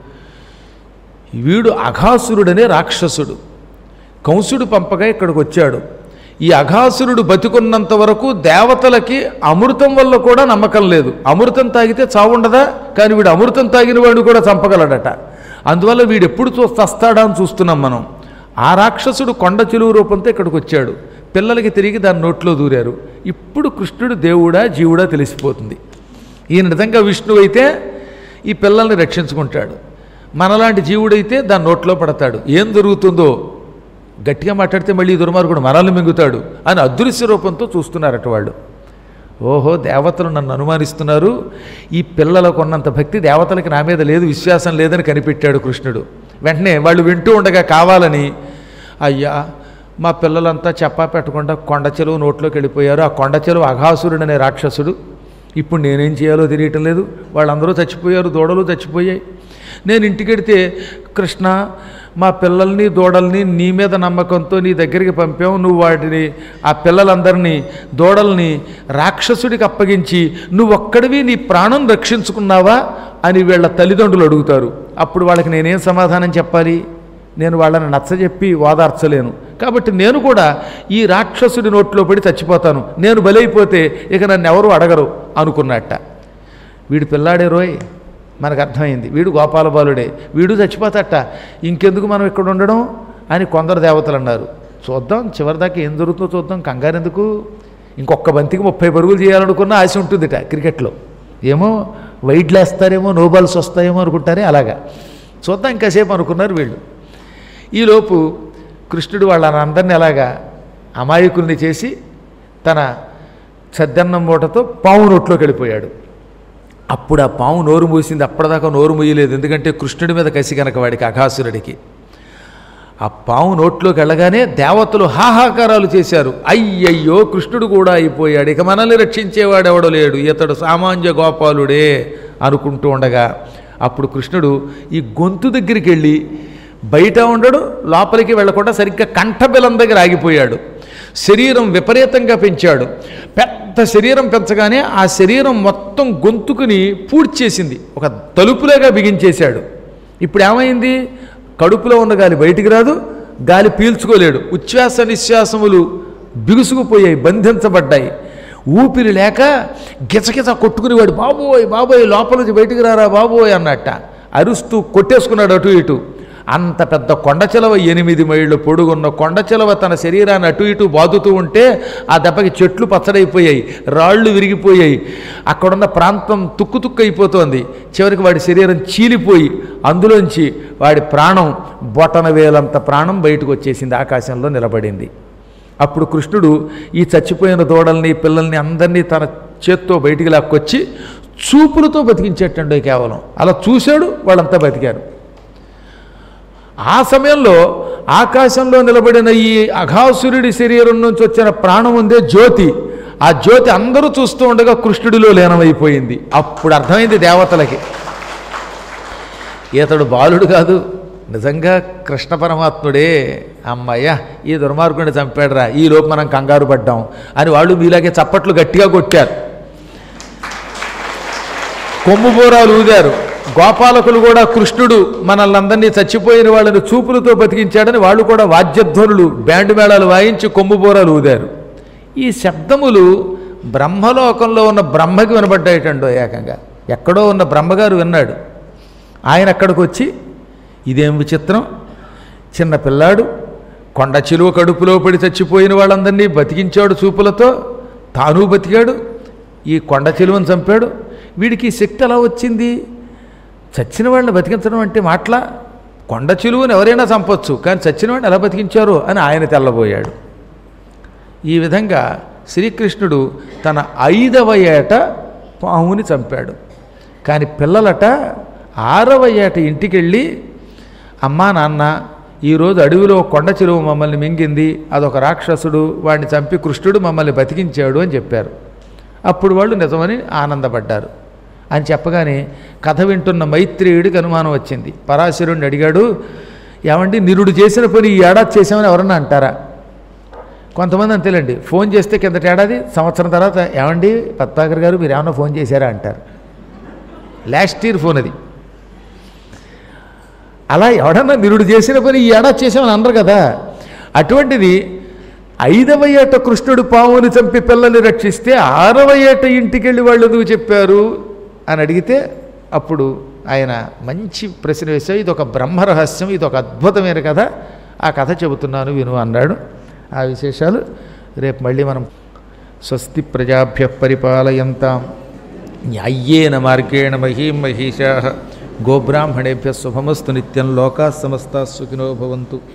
వీడు అఘాసురుడనే రాక్షసుడు, కంసుడు పంపగా ఇక్కడికి వచ్చాడు. ఈ అఘాసురుడు బతికున్నంత వరకు దేవతలకి అమృతం వల్ల కూడా నమ్మకం లేదు. అమృతం తాగితే చావుండదా, కానీ వీడు అమృతం తాగిన వాడు కూడా చంపగలడట. అందువల్ల వీడు ఎప్పుడు చస్తాడా అని చూస్తున్నాం మనం. ఆ రాక్షసుడు కొండ చిలువ రూపంతో ఇక్కడికి వచ్చాడు. పిల్లలకి తిరిగి దాని నోట్లో దూరారు. ఇప్పుడు కృష్ణుడు దేవుడా జీవుడా తెలిసిపోతుంది. ఈయన నిజంగా విష్ణువు అయితే ఈ పిల్లల్ని రక్షించుకుంటాడు, మనలాంటి జీవుడైతే దాని నోట్లో పడతాడు. ఏం జరుగుతుందో గట్టిగా మాట్లాడితే మళ్ళీ ఈ దుర్మార్గుడు మనల్ని మింగుతాడు అని అదృశ్య రూపంతో చూస్తున్నారట వాళ్ళు. ఓహో, దేవతలు నన్ను అనుమానిస్తున్నారు, ఈ పిల్లలకు ఉన్నంత భక్తి దేవతలకి నా మీద లేదు, విశ్వాసం లేదని కనిపెట్టాడు కృష్ణుడు. వెంటనే వాళ్ళు వింటూ ఉండగా కావాలని, అయ్యా మా పిల్లలంతా చెప్పా పెట్టకుండా కొండ చెలువ నోట్లోకి వెళ్ళిపోయారు, ఆ కొండ చెలువ అఘాసురుడు అనే రాక్షసుడు, ఇప్పుడు నేనేం చేయాలో తెలియటం లేదు, వాళ్ళందరూ చచ్చిపోయారు, దూడలు చచ్చిపోయాయి. నేను ఇంటికెడితే కృష్ణ మా పిల్లల్ని దూడల్ని నీ మీద నమ్మకంతో నీ దగ్గరికి పంపావు, నువ్వు వాటిని ఆ పిల్లలందరినీ దూడల్ని రాక్షసుడికి అప్పగించి నువ్వొక్కడివి నీ ప్రాణం రక్షించుకున్నావా అని వీళ్ళ తల్లిదండ్రులు అడుగుతారు. అప్పుడు వాళ్ళకి నేనేం సమాధానం చెప్పాలి? నేను వాళ్ళని నచ్చజెప్పి ఓదార్చలేను, కాబట్టి నేను కూడా ఈ రాక్షసుడి నోట్లో పడి చచ్చిపోతాను, నేను బలైపోతే ఇక నన్ను ఎవరు అడగరు అనుకున్నట్ట. వీడు పిల్లాడే రోయ్, మనకు అర్థమైంది, వీడు గోపాలబాలుడే, వీడు చచ్చిపోతాట, ఇంకెందుకు మనం ఇక్కడ ఉండడం అని కొందరు దేవతలు అన్నారు. చూద్దాం చివరిదాకా ఏం జరుగుతుందో చూద్దాం, కంగారు ఎందుకు. ఇంకొక బంతికి 30 పరుగులు చేయాలనుకున్న ఆశ ఉంటుందిట క్రికెట్లో. ఏమో వైడ్లు వేస్తారేమో, నో బాల్స్ వస్తాయేమో అనుకుంటారే, అలాగా చూద్దాం ఇంకాసేపు అనుకున్నారు వీళ్ళు. ఈలోపు కృష్ణుడు వాళ్ళందరినీ అలాగా అమాయకుల్ని చేసి తన సద్దన్నం మూటతో పాము నోట్లోకి వెళ్ళిపోయాడు. అప్పుడు ఆ పాము నోరు మూసింది, అప్పటిదాకా నోరు మూయలేదు, ఎందుకంటే కృష్ణుడి మీద కసి కనుక వాడికి, అఘాసురుడికి. ఆ పాము నోట్లోకి వెళ్ళగానే దేవతలు హాహాకారాలు చేశారు. అయ్యయ్యో కృష్ణుడు కూడా అయిపోయాడు, ఇక మనల్ని రక్షించేవాడు ఎవడో లేడు, ఇతడు సామాన్య గోపాలుడే అనుకుంటూ ఉండగా అప్పుడు కృష్ణుడు ఈ గొంతు దగ్గరికి వెళ్ళి బయట ఉండడు, లోపలికి వెళ్లకుండా సరిగ్గా కంఠబెలం దగ్గర ఆగిపోయాడు. శరీరం విపరీతంగా పెంచాడు. పెద్ద శరీరం పెంచగానే ఆ శరీరం మొత్తం గొంతుకుని పూడ్చేసింది, ఒక తలుపులాగా బిగించేశాడు. ఇప్పుడు ఏమైంది? కడుపులో ఉన్న గాలి బయటికి రాదు, గాలి పీల్చుకోలేడు, ఉచ్ఛ్వాస నిశ్వాసములు బిగుసుకుపోయాయి, బంధించబడ్డాయి. ఊపిరి లేక గిచగిచ కొట్టుకునేవాడు, బాబోయ్ బాబోయ్ లోపల నుంచి బయటికి రారా బాబోయ్ అన్నట్ట. అరుస్తూ కొట్టేసుకున్నాడు అటు ఇటు. అంత పెద్ద కొండచిలవ 8 మైళ్ళు పొడుగున్న కొండచిలవ తన శరీరాన్ని అటు ఇటు బాదుతూ ఉంటే ఆ దెబ్బకి చెట్లు పచ్చడైపోయాయి, రాళ్ళు విరిగిపోయాయి, అక్కడున్న ప్రాంతం తుక్కు తుక్కు అయిపోతోంది. చివరికి వాడి శరీరం చీలిపోయి అందులోంచి వాడి ప్రాణం బొటన వేలంత ప్రాణం బయటకు వచ్చేసింది, ఆకాశంలో నిలబడింది. అప్పుడు కృష్ణుడు ఈ చచ్చిపోయిన దూడల్ని పిల్లల్ని అందరినీ తన చేత్తో బయటికి లాక్కొచ్చి చూపులతో బతికించేటండి. కేవలం అలా చూశాడు, వాళ్ళంతా బతికారు. ఆ సమయంలో ఆకాశంలో నిలబడిన ఈ అఘాసురుడి శరీరం నుంచి వచ్చిన ప్రాణం ఉందే జ్యోతి, ఆ జ్యోతి అందరూ చూస్తూ ఉండగా కృష్ణుడిలో లీనమైపోయింది. అప్పుడు అర్థమైంది దేవతలకి, ఇతడు బాలుడు కాదు, నిజంగా కృష్ణ పరమాత్ముడే. అమ్మయ్య ఈ దుర్మార్గుడిని చంపాడురా, ఈ లోపు మనం కంగారు పడ్డాం అని వాళ్ళు మీలాగే చప్పట్లు గట్టిగా కొట్టారు, కొమ్ము బోరాలు ఊదారు. గోపాలకులు కూడా కృష్ణుడు మనల్ని అందరినీ చచ్చిపోయిన వాళ్ళని చూపులతో బతికించాడని వాళ్ళు కూడా వాద్యధ్వనులు బ్యాండ్ మేళాలు వాయించి కొమ్ము బోరాలు ఊదారు. ఈ శబ్దములు బ్రహ్మలోకంలో ఉన్న బ్రహ్మకి వినబడ్డాయిటండో. ఏకంగా ఎక్కడో ఉన్న బ్రహ్మగారు విన్నాడు. ఆయన అక్కడికి వచ్చి ఇదేం విచిత్రం, చిన్న పిల్లాడు కొండ చిలువ కడుపులో పడి చచ్చిపోయిన వాళ్ళందరినీ బతికించాడు చూపులతో, తాను బతికాడు, ఈ కొండ చిలువను చంపాడు, వీడికి శక్తి ఎలా వచ్చింది? చచ్చిన వాళ్ళని బతికించడం అంటే మాటలా? కొండ చిలువను ఎవరైనా చంపొచ్చు, కానీ చచ్చిన వాడిని ఎలా బతికించారు అని ఆయన తెల్లబోయాడు. ఈ విధంగా శ్రీకృష్ణుడు తన 5వ ఏట పాముని చంపాడు. కానీ పిల్లలట 6వ ఏట ఇంటికెళ్ళి అమ్మా నాన్న ఈరోజు అడవిలో కొండ చిలువ మమ్మల్ని మింగింది, అదొక రాక్షసుడు, వాడిని చంపి కృష్ణుడు మమ్మల్ని బతికించాడు అని చెప్పారు. అప్పుడు వాళ్ళు నిజమని ఆనందపడ్డారు. అని చెప్పగానే కథ వింటున్న మైత్రేయుడికి అనుమానం వచ్చింది. పరాశరుడిని అడిగాడు, ఏమండి నిరుడు చేసిన పని ఈ ఏడాది చేసామని ఎవరన్నా అంటారా? కొంతమంది అంతేలేండి, ఫోన్ చేస్తే కిందటి ఏడాది సంవత్సరం తర్వాత ఏమండి పద్మాకర్ గారు మీరు ఏమన్నా ఫోన్ చేశారా అంటారు. లాస్ట్ ఇయర్ ఫోన్ అది. అలా ఎవడన్నా నిరుడు చేసిన పని ఈ ఏడాది చేసామని అనరు కదా. అటువంటిది 5వ ఏట కృష్ణుడు పాముని చంపి పిల్లల్ని రక్షిస్తే 6వ ఏట ఇంటికెళ్ళి వాళ్ళు ఎందుకు చెప్పారు అని అడిగితే అప్పుడు ఆయన మంచి ప్రశ్న వేశారు. ఇది ఒక బ్రహ్మరహస్యం, ఇది ఒక అద్భుతమైన కథ, ఆ కథ చెబుతున్నాను విను అన్నాడు. ఆ విశేషాలు రేపు మళ్ళీ మనం స్వస్తి ప్రజాభ్య పరిపాలయంతాం న్యాయ్యేన మార్గేణ మహీం మహిషాః గోబ్రాహ్మణేభ్యः శుభమస్తు నిత్యం లోకాः సమస్తాः సుఖినో భవంతు.